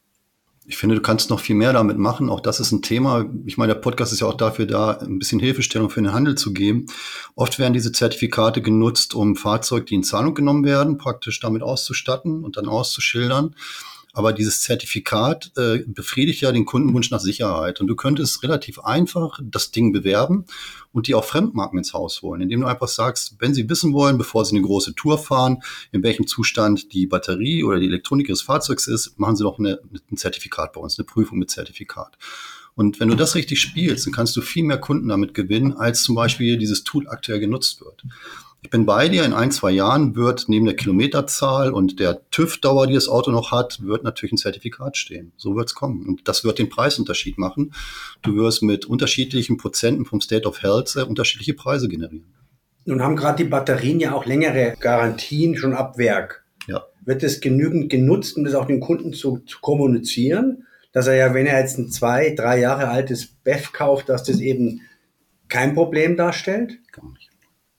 Ich finde, du kannst noch viel mehr damit machen. Auch das ist ein Thema. Ich meine, der Podcast ist ja auch dafür da, ein bisschen Hilfestellung für den Handel zu geben. Oft werden diese Zertifikate genutzt, um Fahrzeuge, die in Zahlung genommen werden, praktisch damit auszustatten und dann auszuschildern. Aber dieses Zertifikat äh, befriedigt ja den Kundenwunsch nach Sicherheit. Und du könntest relativ einfach das Ding bewerben und die auch Fremdmarken ins Haus holen, indem du einfach sagst, wenn sie wissen wollen, bevor sie eine große Tour fahren, in welchem Zustand die Batterie oder die Elektronik ihres Fahrzeugs ist, machen sie doch eine, ein Zertifikat bei uns, eine Prüfung mit Zertifikat. Und wenn du das richtig spielst, dann kannst du viel mehr Kunden damit gewinnen, als zum Beispiel dieses Tool aktuell genutzt wird. Ich bin bei dir, in ein, zwei Jahren wird neben der Kilometerzahl und der TÜV-Dauer, die das Auto noch hat, wird natürlich ein Zertifikat stehen. So wird es kommen. Und das wird den Preisunterschied machen. Du wirst mit unterschiedlichen Prozenten vom State of Health äh, unterschiedliche Preise generieren. Nun haben gerade die Batterien ja auch längere Garantien schon ab Werk. Ja. Wird es genügend genutzt, um das auch den Kunden zu, zu kommunizieren, dass er ja, wenn er jetzt ein zwei, drei Jahre altes B E F kauft, dass das eben kein Problem darstellt? Gar nicht.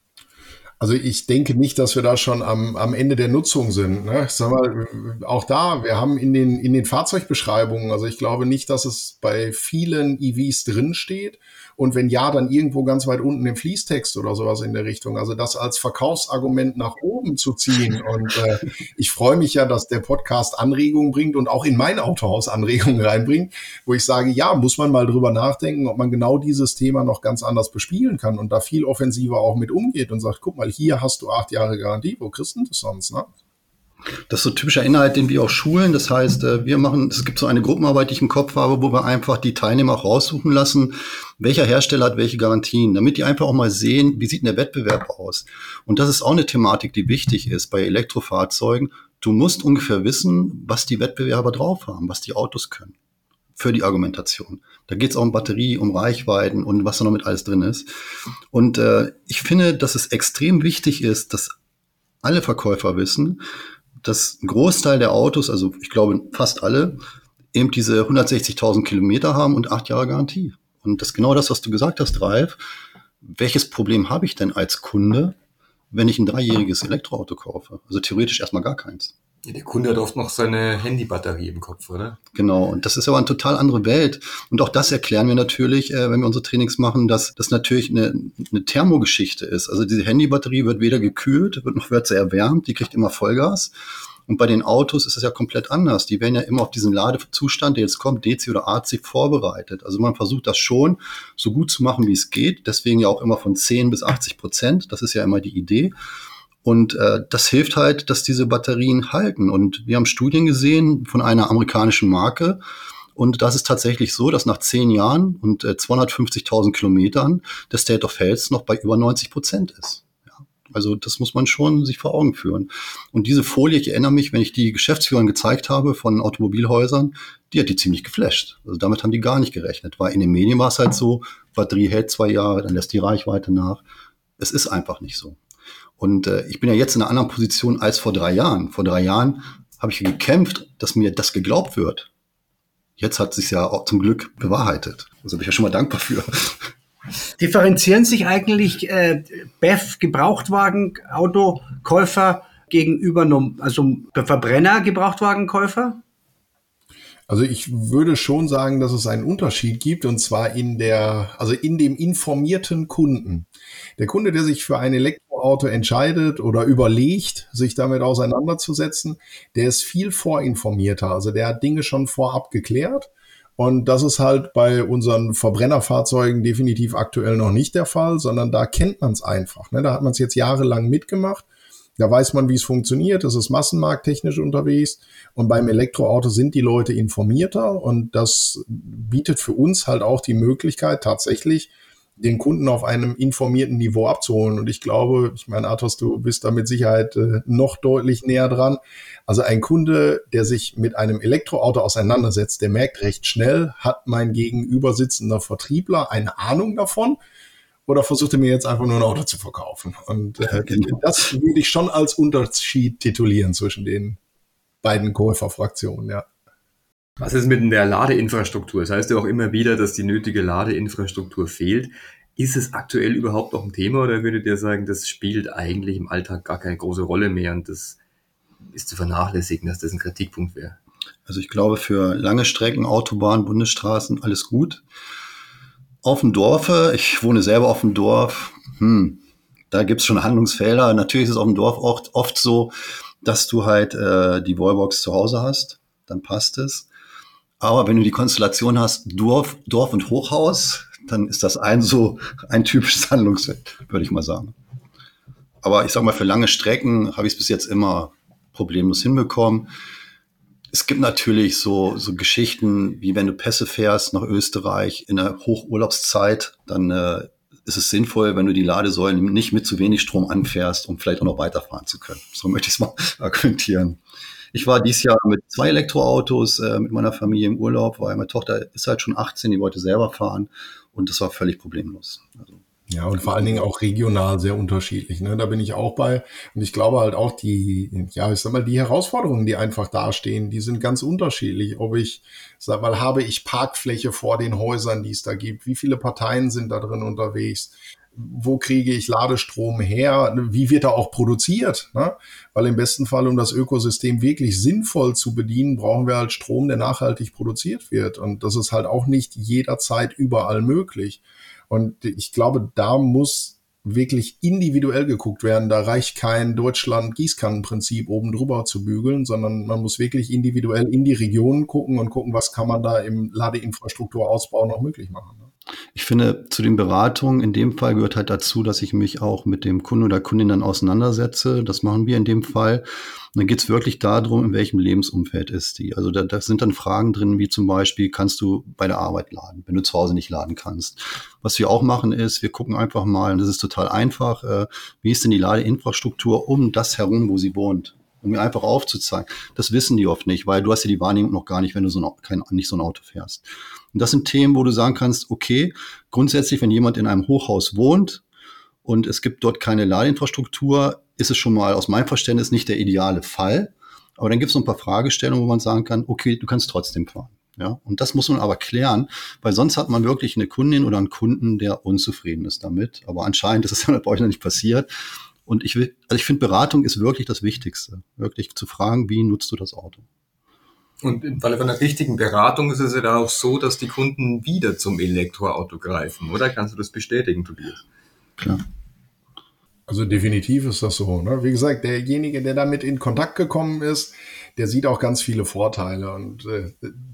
Also ich denke nicht, dass wir da schon am, am Ende der Nutzung sind. Ne? Sag mal, auch da, wir haben in den, in den Fahrzeugbeschreibungen, also ich glaube nicht, dass es bei vielen E Vs drinsteht. Und wenn ja, dann irgendwo ganz weit unten im Fließtext oder sowas in der Richtung. Also das als Verkaufsargument nach oben zu ziehen. Und äh, ich freue mich ja, dass der Podcast Anregungen bringt und auch in mein Autohaus Anregungen reinbringt, wo ich sage, ja, muss man mal drüber nachdenken, ob man genau dieses Thema noch ganz anders bespielen kann und da viel offensiver auch mit umgeht und sagt, guck mal, hier hast du acht Jahre Garantie, wo kriegst du das sonst, ne? Das ist so typischer Inhalt, den wir auch schulen. Das heißt, wir machen, es gibt so eine Gruppenarbeit, die ich im Kopf habe, wo wir einfach die Teilnehmer auch raussuchen lassen, welcher Hersteller hat welche Garantien, damit die einfach auch mal sehen, wie sieht denn der Wettbewerb aus. Und das ist auch eine Thematik, die wichtig ist bei Elektrofahrzeugen. Du musst ungefähr wissen, was die Wettbewerber drauf haben, was die Autos können für die Argumentation. Da geht es auch um Batterie, um Reichweiten und was da noch mit alles drin ist. Und äh, ich finde, dass es extrem wichtig ist, dass alle Verkäufer wissen, dass ein Großteil der Autos, also ich glaube fast alle, eben diese hundertsechzigtausend Kilometer haben und acht Jahre Garantie. Und das ist genau das, was du gesagt hast, Ralf. Welches Problem habe ich denn als Kunde, wenn ich ein dreijähriges Elektroauto kaufe? Also theoretisch erstmal gar keins. Ja, der Kunde hat oft noch seine Handybatterie im Kopf, oder? Genau, und das ist aber eine total andere Welt. Und auch das erklären wir natürlich, äh, wenn wir unsere Trainings machen, dass das natürlich eine, eine Thermogeschichte ist. Also diese Handybatterie wird weder gekühlt, wird noch wird sie erwärmt, die kriegt immer Vollgas. Und bei den Autos ist es ja komplett anders. Die werden ja immer auf diesen Ladezustand, der jetzt kommt, D C oder A C, vorbereitet. Also man versucht das schon so gut zu machen, wie es geht. Deswegen ja auch immer von zehn bis achtzig Prozent. Das ist ja immer die Idee. Und äh, das hilft halt, dass diese Batterien halten. Und wir haben Studien gesehen von einer amerikanischen Marke. Und das ist tatsächlich so, dass nach zehn Jahren und äh, zweihundertfünfzigtausend Kilometern der State of Health noch bei über neunzig Prozent ist. Ja. Also das muss man schon sich vor Augen führen. Und diese Folie, ich erinnere mich, wenn ich die Geschäftsführern gezeigt habe von Automobilhäusern, die hat die ziemlich geflasht. Also damit haben die gar nicht gerechnet. Weil in den Medien war es halt so, Batterie hält zwei Jahre, dann lässt die Reichweite nach. Es ist einfach nicht so. Und äh, ich bin ja jetzt in einer anderen Position als vor drei Jahren. Vor drei Jahren habe ich gekämpft, dass mir das geglaubt wird. Jetzt hat es sich ja auch zum Glück bewahrheitet. Also bin ich ja schon mal dankbar für. Differenzieren sich eigentlich äh, B E V, Gebrauchtwagen-Autokäufer gegenüber also Verbrenner-Gebrauchtwagenkäufer? Also ich würde schon sagen, dass es einen Unterschied gibt, und zwar in der, also in dem informierten Kunden. Der Kunde, der sich für ein Elektroauto entscheidet oder überlegt, sich damit auseinanderzusetzen, der ist viel vorinformierter. Also der hat Dinge schon vorab geklärt. Und das ist halt bei unseren Verbrennerfahrzeugen definitiv aktuell noch nicht der Fall, sondern da kennt man es einfach. Ne? Da hat man es jetzt jahrelang mitgemacht. Da weiß man, wie es funktioniert. Es ist massenmarkttechnisch unterwegs. Und beim Elektroauto sind die Leute informierter. Und das bietet für uns halt auch die Möglichkeit, tatsächlich den Kunden auf einem informierten Niveau abzuholen. Und ich glaube, ich meine, Athos, du bist da mit Sicherheit äh, noch deutlich näher dran. Also ein Kunde, der sich mit einem Elektroauto auseinandersetzt, der merkt recht schnell, hat mein gegenüber sitzender Vertriebler eine Ahnung davon oder versucht er mir jetzt einfach nur ein Auto zu verkaufen? Und äh, das würde ich schon als Unterschied titulieren zwischen den beiden Käuferfraktionen, ja. Was ist mit der Ladeinfrastruktur? Das heißt ja auch immer wieder, dass die nötige Ladeinfrastruktur fehlt. Ist es aktuell überhaupt noch ein Thema oder würdet ihr sagen, das spielt eigentlich im Alltag gar keine große Rolle mehr und das ist zu vernachlässigen, dass das ein Kritikpunkt wäre? Also ich glaube, für lange Strecken, Autobahnen, Bundesstraßen, alles gut. Auf dem Dorfe, ich wohne selber auf dem Dorf, hm, da gibt's schon Handlungsfelder. Natürlich ist es auf dem Dorf oft, oft so, dass du halt äh, die Wallbox zu Hause hast, dann passt es. Aber wenn du die Konstellation hast, Dorf, Dorf und Hochhaus, dann ist das ein so ein typisches Handlungsfeld, würde ich mal sagen. Aber ich sag mal, für lange Strecken habe ich es bis jetzt immer problemlos hinbekommen. Es gibt natürlich so, so Geschichten, wie wenn du Pässe fährst nach Österreich in der Hochurlaubszeit, dann äh, ist es sinnvoll, wenn du die Ladesäulen nicht mit zu wenig Strom anfährst, um vielleicht auch noch weiterfahren zu können. So möchte ich es mal argumentieren. Ich war dieses Jahr mit zwei Elektroautos äh, mit meiner Familie im Urlaub, weil meine Tochter ist halt schon achtzehn, die wollte selber fahren und das war völlig problemlos. Also, ja, und vor allen Dingen auch regional sehr unterschiedlich. Ne? Da bin ich auch bei. Und ich glaube halt auch die, ja, ich sag mal, die Herausforderungen, die einfach dastehen, die sind ganz unterschiedlich. Ob ich, sag mal, habe ich Parkfläche vor den Häusern, die es da gibt? Wie viele Parteien sind da drin unterwegs? Wo kriege ich Ladestrom her? Wie wird er auch produziert? Ne? Weil im besten Fall, um das Ökosystem wirklich sinnvoll zu bedienen, brauchen wir halt Strom, der nachhaltig produziert wird. Und das ist halt auch nicht jederzeit überall möglich. Und ich glaube, da muss wirklich individuell geguckt werden. Da reicht kein Deutschland-Gießkannenprinzip oben drüber zu bügeln, sondern man muss wirklich individuell in die Regionen gucken und gucken, was kann man da im Ladeinfrastrukturausbau noch möglich machen. Ne? Ich finde, zu den Beratungen in dem Fall gehört halt dazu, dass ich mich auch mit dem Kunden oder Kundin dann auseinandersetze. Das machen wir in dem Fall. Und dann geht es wirklich darum, in welchem Lebensumfeld ist die. Also da, da sind dann Fragen drin, wie zum Beispiel, kannst du bei der Arbeit laden, wenn du zu Hause nicht laden kannst. Was wir auch machen ist, wir gucken einfach mal, und das ist total einfach, äh, wie ist denn die Ladeinfrastruktur um das herum, wo sie wohnt? Um mir einfach aufzuzeigen. Das wissen die oft nicht, weil du hast ja die Wahrnehmung noch gar nicht, wenn du so ein, kein, nicht so ein Auto fährst. Und das sind Themen, wo du sagen kannst, okay, grundsätzlich, wenn jemand in einem Hochhaus wohnt und es gibt dort keine Ladeinfrastruktur, ist es schon mal aus meinem Verständnis nicht der ideale Fall. Aber dann gibt es noch ein paar Fragestellungen, wo man sagen kann, okay, du kannst trotzdem fahren. Ja, und das muss man aber klären, weil sonst hat man wirklich eine Kundin oder einen Kunden, der unzufrieden ist damit. Aber anscheinend ist es dann bei euch noch nicht passiert. Und ich will, also ich finde, Beratung ist wirklich das Wichtigste. Wirklich zu fragen, wie nutzt du das Auto? Und im Falle von einer richtigen Beratung ist es ja dann auch so, dass die Kunden wieder zum Elektroauto greifen, oder? Kannst du das bestätigen, Tobias? Klar. Also definitiv ist das so. Ne? Wie gesagt, derjenige, der damit in Kontakt gekommen ist, der sieht auch ganz viele Vorteile. Und äh,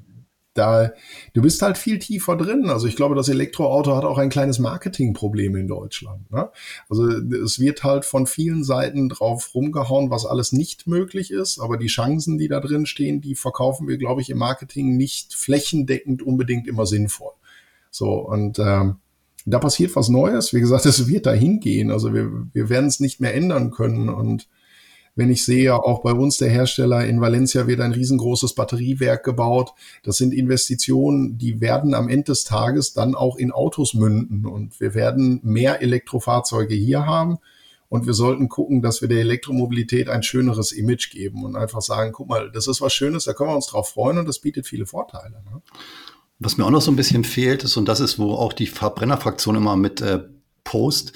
da, du bist halt viel tiefer drin. Also ich glaube, das Elektroauto hat auch ein kleines Marketingproblem in Deutschland. Ne? Also es wird halt von vielen Seiten drauf rumgehauen, was alles nicht möglich ist. Aber die Chancen, die da drin stehen, die verkaufen wir, glaube ich, im Marketing nicht flächendeckend unbedingt immer sinnvoll. So, und ähm, da passiert was Neues. Wie gesagt, es wird dahin gehen. Also wir, wir werden es nicht mehr ändern können. Und wenn ich sehe, auch bei uns der Hersteller in Valencia wird ein riesengroßes Batteriewerk gebaut. Das sind Investitionen, die werden am Ende des Tages dann auch in Autos münden. Und wir werden mehr Elektrofahrzeuge hier haben. Und wir sollten gucken, dass wir der Elektromobilität ein schöneres Image geben und einfach sagen, guck mal, das ist was Schönes, da können wir uns drauf freuen und das bietet viele Vorteile. Ne? Was mir auch noch so ein bisschen fehlt, ist, und das ist, wo auch die Verbrennerfraktion immer mit äh, post,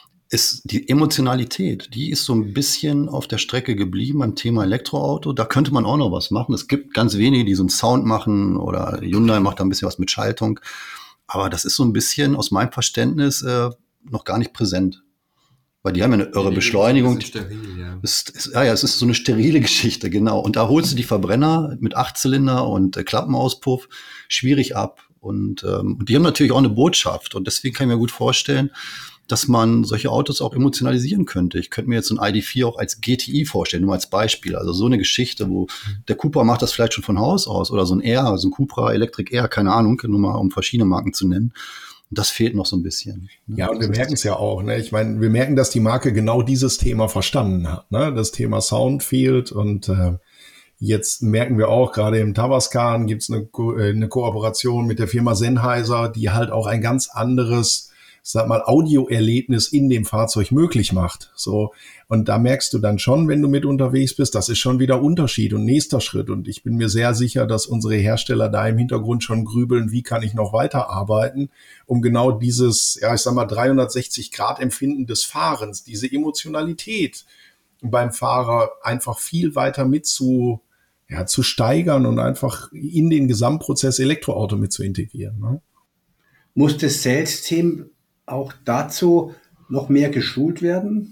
ist die Emotionalität. Die ist so ein bisschen auf der Strecke geblieben beim Thema Elektroauto. Da könnte man auch noch was machen. Es gibt ganz wenige, die so einen Sound machen, oder Hyundai macht da ein bisschen was mit Schaltung. Aber das ist so ein bisschen aus meinem Verständnis äh, noch gar nicht präsent. Weil die haben ja eine irre Beschleunigung. Das ist steril, ja. Es ist, ja, ja, es ist so eine sterile Geschichte, genau. Und da holst du die Verbrenner mit Achtzylinder und äh, Klappenauspuff schwierig ab. Und ähm, die haben natürlich auch eine Botschaft. Und deswegen kann ich mir gut vorstellen, dass man solche Autos auch emotionalisieren könnte. Ich könnte mir jetzt so ein I D vier auch als G T I vorstellen, nur als Beispiel. Also so eine Geschichte, wo der Cupra macht das vielleicht schon von Haus aus, oder so ein R, also ein Cupra Electric R, keine Ahnung, nur mal um verschiedene Marken zu nennen. Und das fehlt noch so ein bisschen. Ne? Ja, und wir merken es ja auch. Ne? Ich meine, wir merken, dass die Marke genau dieses Thema verstanden hat. Ne? Das Thema Sound fehlt. Und äh, jetzt merken wir auch, gerade im Tavascan gibt es eine, Ko- äh, eine Kooperation mit der Firma Sennheiser, die halt auch ein ganz anderes, sag mal, Audioerlebnis in dem Fahrzeug möglich macht. So. Und da merkst du dann schon, wenn du mit unterwegs bist, das ist schon wieder Unterschied und nächster Schritt. Und ich bin mir sehr sicher, dass unsere Hersteller da im Hintergrund schon grübeln, wie kann ich noch weiterarbeiten, um genau dieses, ja, ich sag mal, dreihundertsechzig Grad Empfinden des Fahrens, diese Emotionalität beim Fahrer einfach viel weiter mit zu, ja, zu steigern und einfach in den Gesamtprozess Elektroauto mit zu integrieren. Ne? Muss das Sales-Team auch dazu noch mehr geschult werden?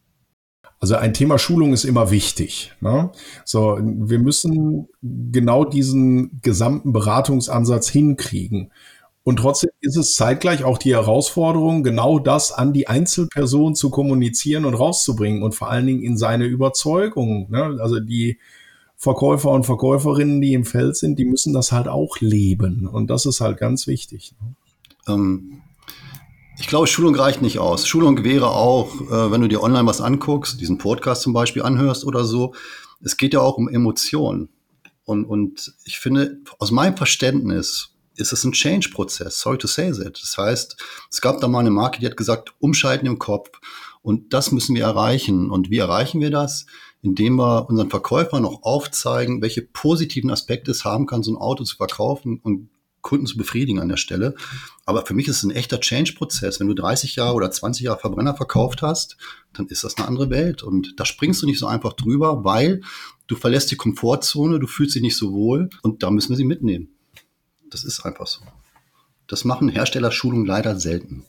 Also ein Thema Schulung ist immer wichtig. Ne? So, wir müssen genau diesen gesamten Beratungsansatz hinkriegen. Und trotzdem ist es zeitgleich auch die Herausforderung, genau das an die Einzelperson zu kommunizieren und rauszubringen und vor allen Dingen in seine Überzeugung. Ne? Also die Verkäufer und Verkäuferinnen, die im Feld sind, die müssen das halt auch leben. Und das ist halt ganz wichtig. Ne? Ähm, ich glaube, Schulung reicht nicht aus. Schulung wäre auch, äh, wenn du dir online was anguckst, diesen Podcast zum Beispiel anhörst oder so. Es geht ja auch um Emotionen. Und, und ich finde, aus meinem Verständnis ist es ein Change-Prozess. Sorry to say that. Das heißt, es gab da mal eine Marke, die hat gesagt, umschalten im Kopf. Und das müssen wir erreichen. Und wie erreichen wir das? Indem wir unseren Verkäufern auch aufzeigen, welche positiven Aspekte es haben kann, so ein Auto zu verkaufen und Kunden zu befriedigen an der Stelle. Aber für mich ist es ein echter Change-Prozess. Wenn du dreißig Jahre oder zwanzig Jahre Verbrenner verkauft hast, dann ist das eine andere Welt. Und da springst du nicht so einfach drüber, weil du verlässt die Komfortzone, du fühlst dich nicht so wohl und da müssen wir sie mitnehmen. Das ist einfach so. Das machen Herstellerschulungen leider selten.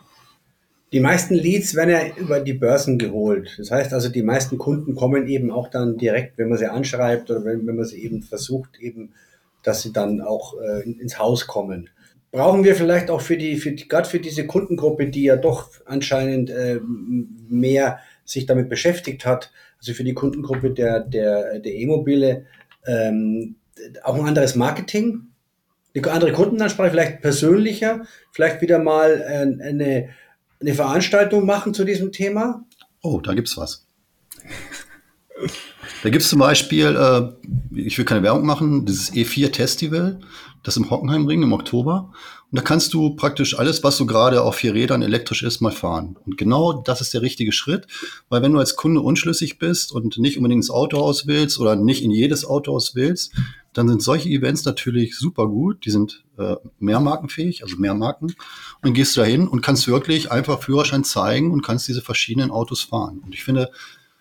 Die meisten Leads werden ja über die Börsen geholt. Das heißt also, die meisten Kunden kommen eben auch dann direkt, wenn man sie anschreibt oder wenn, wenn man sie eben versucht, eben, dass sie dann auch äh, ins Haus kommen. Brauchen wir vielleicht auch für die, für die, gerade für diese Kundengruppe, die ja doch anscheinend äh, mehr sich damit beschäftigt hat, also für die Kundengruppe der, der, der E-Mobile, ähm, auch ein anderes Marketing, eine andere Kundenansprache, vielleicht persönlicher, vielleicht wieder mal äh, eine, eine Veranstaltung machen zu diesem Thema? Oh, da gibt's was. Da gibt es zum Beispiel, äh, ich will keine Werbung machen, dieses E vier Festival, das im Hockenheimring im Oktober. Und da kannst du praktisch alles, was so gerade auf vier Rädern elektrisch ist, mal fahren. Und genau das ist der richtige Schritt, weil wenn du als Kunde unschlüssig bist und nicht unbedingt ins Autohaus willst oder nicht in jedes Autohaus willst, dann sind solche Events natürlich super gut. Die sind äh, mehrmarkenfähig, also mehr Marken. Und dann gehst du da hin und kannst wirklich einfach Führerschein zeigen und kannst diese verschiedenen Autos fahren. Und ich finde,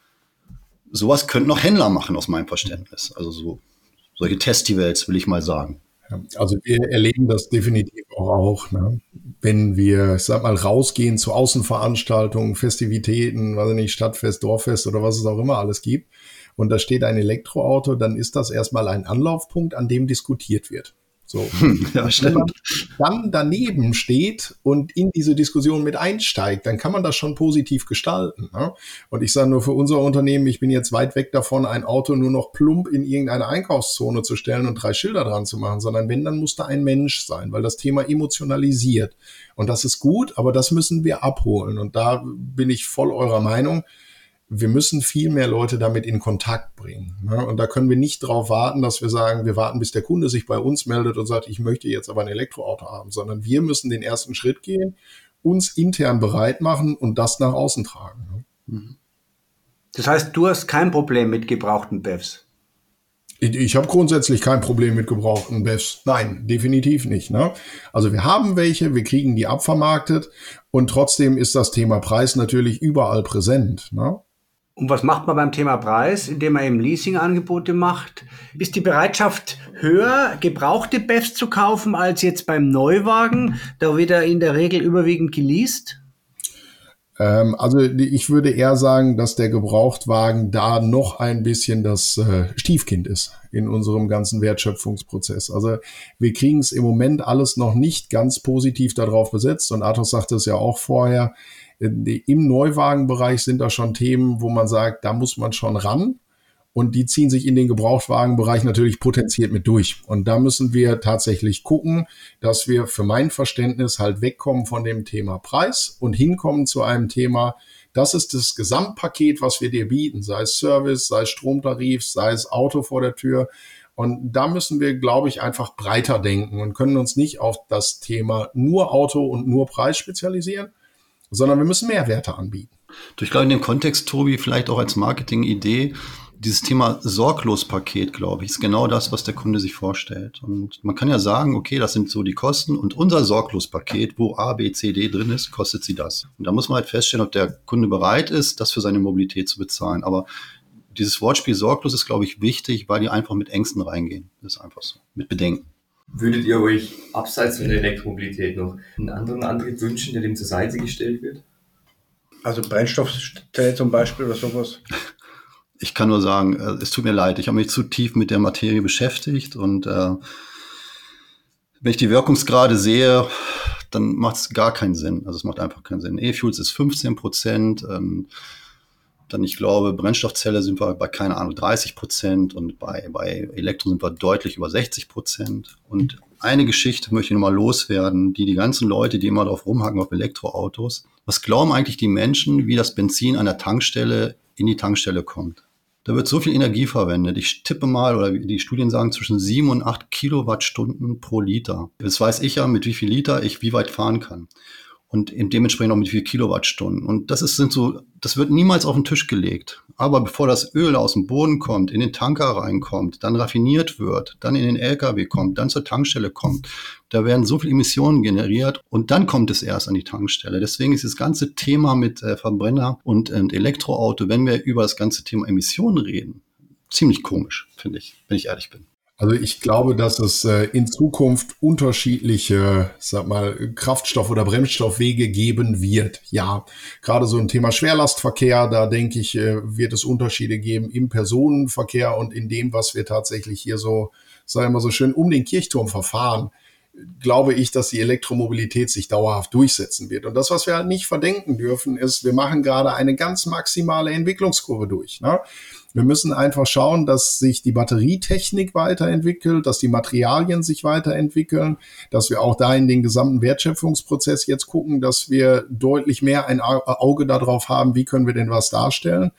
sowas könnten auch Händler machen, aus meinem Verständnis. Also so solche Festivals, will ich mal sagen. Ja, also wir erleben das definitiv auch, auch ne? Wenn wir, ich sag mal, rausgehen zu Außenveranstaltungen, Festivitäten, weiß ich nicht, Stadtfest, Dorffest oder was es auch immer alles gibt, und da steht ein Elektroauto, dann ist das erstmal ein Anlaufpunkt, an dem diskutiert wird. So. Ja, wenn man dann daneben steht und in diese Diskussion mit einsteigt, dann kann man das schon positiv gestalten. Ne? Und ich sage nur für unser Unternehmen, ich bin jetzt weit weg davon, ein Auto nur noch plump in irgendeine Einkaufszone zu stellen und drei Schilder dran zu machen, sondern wenn, dann muss da ein Mensch sein, weil das Thema emotionalisiert. Und das ist gut, aber das müssen wir abholen. Und da bin ich voll eurer Meinung. Wir müssen viel mehr Leute damit in Kontakt bringen. Ne? Und da können wir nicht darauf warten, dass wir sagen, wir warten, bis der Kunde sich bei uns meldet und sagt, ich möchte jetzt aber ein Elektroauto haben, sondern wir müssen den ersten Schritt gehen, uns intern bereit machen und das nach außen tragen. Ne? Das heißt, du hast kein Problem mit gebrauchten B E Vs? Ich, ich habe grundsätzlich kein Problem mit gebrauchten B E Vs. Nein, definitiv nicht. Ne? Also wir haben welche, wir kriegen die abvermarktet und trotzdem ist das Thema Preis natürlich überall präsent. Ne? Und was macht man beim Thema Preis? Indem man eben Leasingangebote macht. Ist die Bereitschaft höher, gebrauchte B E Vs zu kaufen, als jetzt beim Neuwagen? Da wird er in der Regel überwiegend geleast? Ähm, also ich würde eher sagen, dass der Gebrauchtwagen da noch ein bisschen das äh, Stiefkind ist in unserem ganzen Wertschöpfungsprozess. Also wir kriegen es im Moment alles noch nicht ganz positiv darauf besetzt. Und Athos sagte es ja auch vorher, im Neuwagenbereich sind da schon Themen, wo man sagt, da muss man schon ran. Und die ziehen sich in den Gebrauchtwagenbereich natürlich potenziert mit durch. Und da müssen wir tatsächlich gucken, dass wir für mein Verständnis halt wegkommen von dem Thema Preis und hinkommen zu einem Thema, das ist das Gesamtpaket, was wir dir bieten, sei es Service, sei es Stromtarif, sei es Auto vor der Tür. Und da müssen wir, glaube ich, einfach breiter denken und können uns nicht auf das Thema nur Auto und nur Preis spezialisieren, sondern wir müssen Mehrwerte anbieten. Ich glaube, in dem Kontext, Tobi, vielleicht auch als Marketing-Idee, dieses Thema Sorglos-Paket, glaube ich, ist genau das, was der Kunde sich vorstellt. Und man kann ja sagen, okay, das sind so die Kosten und unser Sorglos-Paket, wo A, B, C, D drin ist, kostet sie das. Und da muss man halt feststellen, ob der Kunde bereit ist, das für seine Mobilität zu bezahlen. Aber dieses Wortspiel sorglos ist, glaube ich, wichtig, weil die einfach mit Ängsten reingehen. Das ist einfach so, mit Bedenken. Würdet ihr euch abseits von der Elektromobilität noch einen anderen Antrieb wünschen, der dem zur Seite gestellt wird? Also Brennstoffzelle zum Beispiel oder sowas? Ich kann nur sagen, es tut mir leid, ich habe mich zu tief mit der Materie beschäftigt und äh, wenn ich die Wirkungsgrade sehe, dann macht es gar keinen Sinn. Also es macht einfach keinen Sinn. E-Fuels ist fünfzehn Prozent, ähm, dann ich glaube, Brennstoffzelle sind wir bei, keine Ahnung, dreißig Prozent und bei, bei Elektro sind wir deutlich über sechzig Prozent. Und eine Geschichte möchte ich nochmal loswerden, die die ganzen Leute, die immer drauf rumhacken auf Elektroautos, was glauben eigentlich die Menschen, wie das Benzin an der Tankstelle in die Tankstelle kommt? Da wird so viel Energie verwendet. Ich tippe mal, oder die Studien sagen, zwischen sieben und acht Kilowattstunden pro Liter. Das weiß ich ja, mit wie viel Liter ich wie weit fahren kann. Und dementsprechend auch mit wie viel Kilowattstunden. Und das ist, sind so, das wird niemals auf den Tisch gelegt. Aber bevor das Öl aus dem Boden kommt, in den Tanker reinkommt, dann raffiniert wird, dann in den L K W kommt, dann zur Tankstelle kommt, da werden so viele Emissionen generiert und dann kommt es erst an die Tankstelle. Deswegen ist das ganze Thema mit äh, Verbrenner und, und Elektroauto, wenn wir über das ganze Thema Emissionen reden, ziemlich komisch, finde ich, wenn ich ehrlich bin. Also ich glaube, dass es äh, in Zukunft unterschiedliche, sag mal, Kraftstoff- oder Bremsstoffwege geben wird. Ja, gerade so ein Thema Schwerlastverkehr, da denke ich, äh, wird es Unterschiede geben im Personenverkehr und in dem, was wir tatsächlich hier so, sagen wir so schön, um den Kirchturm verfahren. Glaube ich, dass die Elektromobilität sich dauerhaft durchsetzen wird. Und das, was wir halt nicht verdenken dürfen, ist, wir machen gerade eine ganz maximale Entwicklungskurve durch, ne? Wir müssen einfach schauen, dass sich die Batterietechnik weiterentwickelt, dass die Materialien sich weiterentwickeln, dass wir auch da in den gesamten Wertschöpfungsprozess jetzt gucken, dass wir deutlich mehr ein Auge darauf haben, wie können wir denn was darstellen.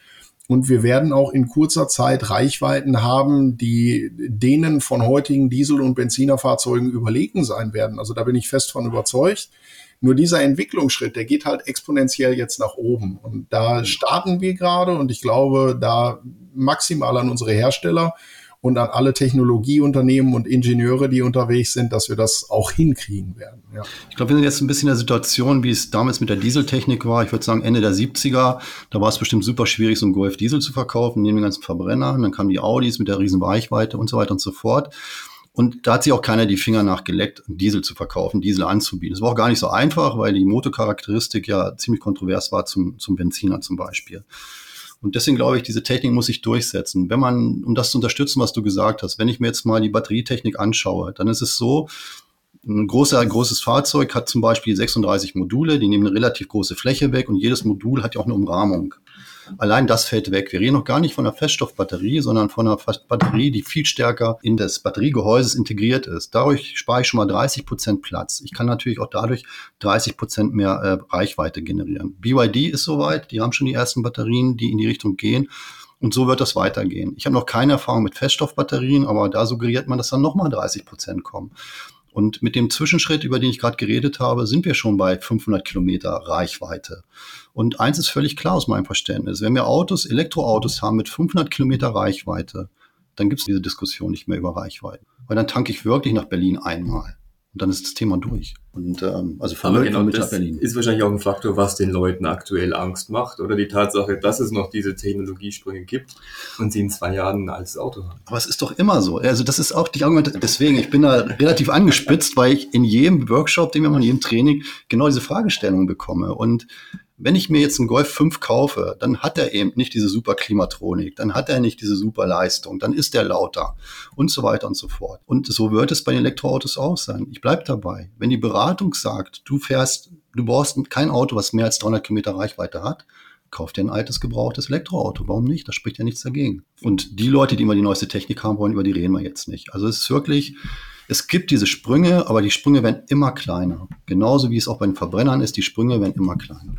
Und wir werden auch in kurzer Zeit Reichweiten haben, die denen von heutigen Diesel- und Benzinerfahrzeugen überlegen sein werden. Also da bin ich fest von überzeugt. Nur dieser Entwicklungsschritt, der geht halt exponentiell jetzt nach oben. Und da starten wir gerade und ich glaube, da maximal an unsere Hersteller und an alle Technologieunternehmen und Ingenieure, die unterwegs sind, dass wir das auch hinkriegen werden. Ja. Ich glaube, wir sind jetzt ein bisschen in der Situation, wie es damals mit der Dieseltechnik war. Ich würde sagen, Ende der siebziger, da war es bestimmt super schwierig, so einen Golf Diesel zu verkaufen, neben den ganzen Verbrennern. Dann kamen die Audis mit der riesen Reichweite und so weiter und so fort. Und da hat sich auch keiner die Finger nachgeleckt, Diesel zu verkaufen, Diesel anzubieten. Das war auch gar nicht so einfach, weil die Motorcharakteristik ja ziemlich kontrovers war zum, zum Benziner zum Beispiel. Und deswegen glaube ich, diese Technik muss sich durchsetzen. Wenn man, um das zu unterstützen, was du gesagt hast, wenn ich mir jetzt mal die Batterietechnik anschaue, dann ist es so, ein großer, ein großes Fahrzeug hat zum Beispiel sechsunddreißig Module, die nehmen eine relativ große Fläche weg und jedes Modul hat ja auch eine Umrahmung. Allein das fällt weg. Wir reden noch gar nicht von einer Feststoffbatterie, sondern von einer Batterie, die viel stärker in das Batteriegehäuse integriert ist. Dadurch spare ich schon mal dreißig Prozent Platz. Ich kann natürlich auch dadurch dreißig Prozent mehr äh, Reichweite generieren. B Y D ist soweit, die haben schon die ersten Batterien, die in die Richtung gehen. Und so wird das weitergehen. Ich habe noch keine Erfahrung mit Feststoffbatterien, aber da suggeriert man, dass dann nochmal dreißig Prozent kommen. Und mit dem Zwischenschritt, über den ich gerade geredet habe, sind wir schon bei fünfhundert Kilometer Reichweite. Und eins ist völlig klar aus meinem Verständnis. Wenn wir Autos, Elektroautos haben mit fünfhundert Kilometer Reichweite, dann gibt es diese Diskussion nicht mehr über Reichweite. Weil dann tanke ich wirklich nach Berlin einmal. Und dann ist das Thema durch. Und ähm, also von Aber genau, das ist wahrscheinlich auch ein Faktor, was den Leuten aktuell Angst macht. Oder die Tatsache, dass es noch diese Technologiesprünge gibt und sie in zwei Jahren ein altes Auto haben. Aber es ist doch immer so. Also das ist auch die Argumente. Deswegen, ich bin da relativ angespitzt, weil ich in jedem Workshop, den wir machen, in jedem Training, genau diese Fragestellung bekomme. Und wenn ich mir jetzt einen Golf fünf kaufe, dann hat er eben nicht diese super Klimatronik, dann hat er nicht diese super Leistung, dann ist er lauter und so weiter und so fort. Und so wird es bei den Elektroautos auch sein. Ich bleibe dabei. Wenn die Beratung sagt, du fährst, du brauchst kein Auto, was mehr als dreihundert Kilometer Reichweite hat, kauf dir ein altes, gebrauchtes Elektroauto. Warum nicht? Da spricht ja nichts dagegen. Und die Leute, die immer die neueste Technik haben wollen, über die reden wir jetzt nicht. Also es ist wirklich, es gibt diese Sprünge, aber die Sprünge werden immer kleiner. Genauso wie es auch bei den Verbrennern ist, die Sprünge werden immer kleiner.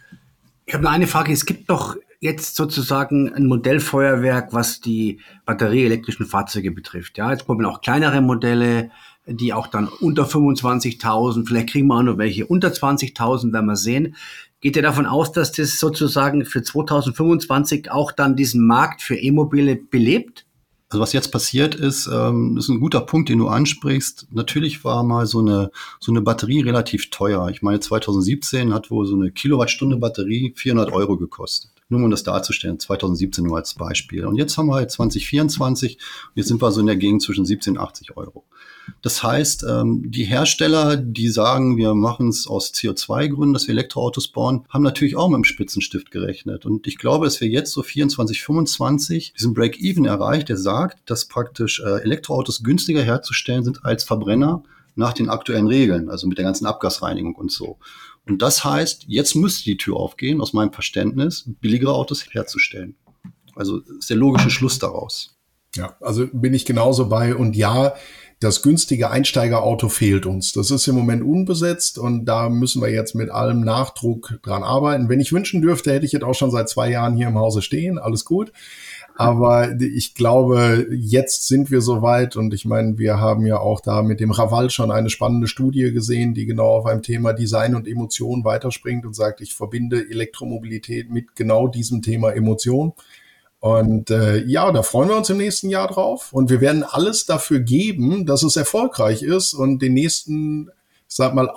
Ich habe noch eine Frage. Es gibt doch jetzt sozusagen ein Modellfeuerwerk, was die batterieelektrischen Fahrzeuge betrifft. Ja, jetzt kommen auch kleinere Modelle, die auch dann unter fünfundzwanzigtausend, vielleicht kriegen wir auch noch welche unter zwanzigtausend, werden wir sehen. Geht ihr davon aus, dass das sozusagen für zweitausendfünfundzwanzig auch dann diesen Markt für E-Mobile belebt? Also was jetzt passiert ist, ähm, ist ein guter Punkt, den du ansprichst. Natürlich war mal so eine so eine Batterie relativ teuer. Ich meine, zweitausendsiebzehn hat wohl so eine Kilowattstunde Batterie vierhundert Euro gekostet. Nur um das darzustellen, zweitausendsiebzehn nur als Beispiel. Und jetzt haben wir halt zwanzig vierundzwanzig, jetzt sind wir so in der Gegend zwischen siebzehn und achtzig Euro. Das heißt, die Hersteller, die sagen, wir machen es aus C O zwei Gründen, dass wir Elektroautos bauen, haben natürlich auch mit dem Spitzenstift gerechnet. Und ich glaube, dass wir jetzt so vierundzwanzig, fünfundzwanzig diesen Break-Even erreicht, der sagt, dass praktisch Elektroautos günstiger herzustellen sind als Verbrenner nach den aktuellen Regeln, also mit der ganzen Abgasreinigung und so. Und das heißt, jetzt müsste die Tür aufgehen, aus meinem Verständnis, billigere Autos herzustellen. Also ist der logische Schluss daraus. Ja, also bin ich genauso bei. Und ja, das günstige Einsteigerauto fehlt uns. Das ist im Moment unbesetzt und da müssen wir jetzt mit allem Nachdruck dran arbeiten. Wenn ich wünschen dürfte, hätte ich jetzt auch schon seit zwei Jahren hier im Hause stehen. Alles gut. Aber ich glaube, jetzt sind wir soweit und ich meine, wir haben ja auch da mit dem Raval schon eine spannende Studie gesehen, die genau auf einem Thema Design und Emotion weiterspringt und sagt, ich verbinde Elektromobilität mit genau diesem Thema Emotion. Und äh, ja, da freuen wir uns im nächsten Jahr drauf und wir werden alles dafür geben, dass es erfolgreich ist und den nächsten, sag mal,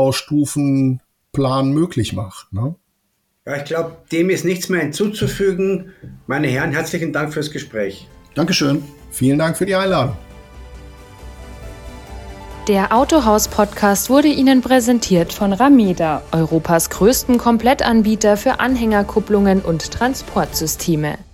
Ausbaustufenplan möglich macht, ne? Ja, ich glaube, dem ist nichts mehr hinzuzufügen. Meine Herren, herzlichen Dank fürs Gespräch. Dankeschön. Vielen Dank für die Einladung. Der Autohaus-Podcast wurde Ihnen präsentiert von Rameda, Europas größten Komplettanbieter für Anhängerkupplungen und Transportsysteme.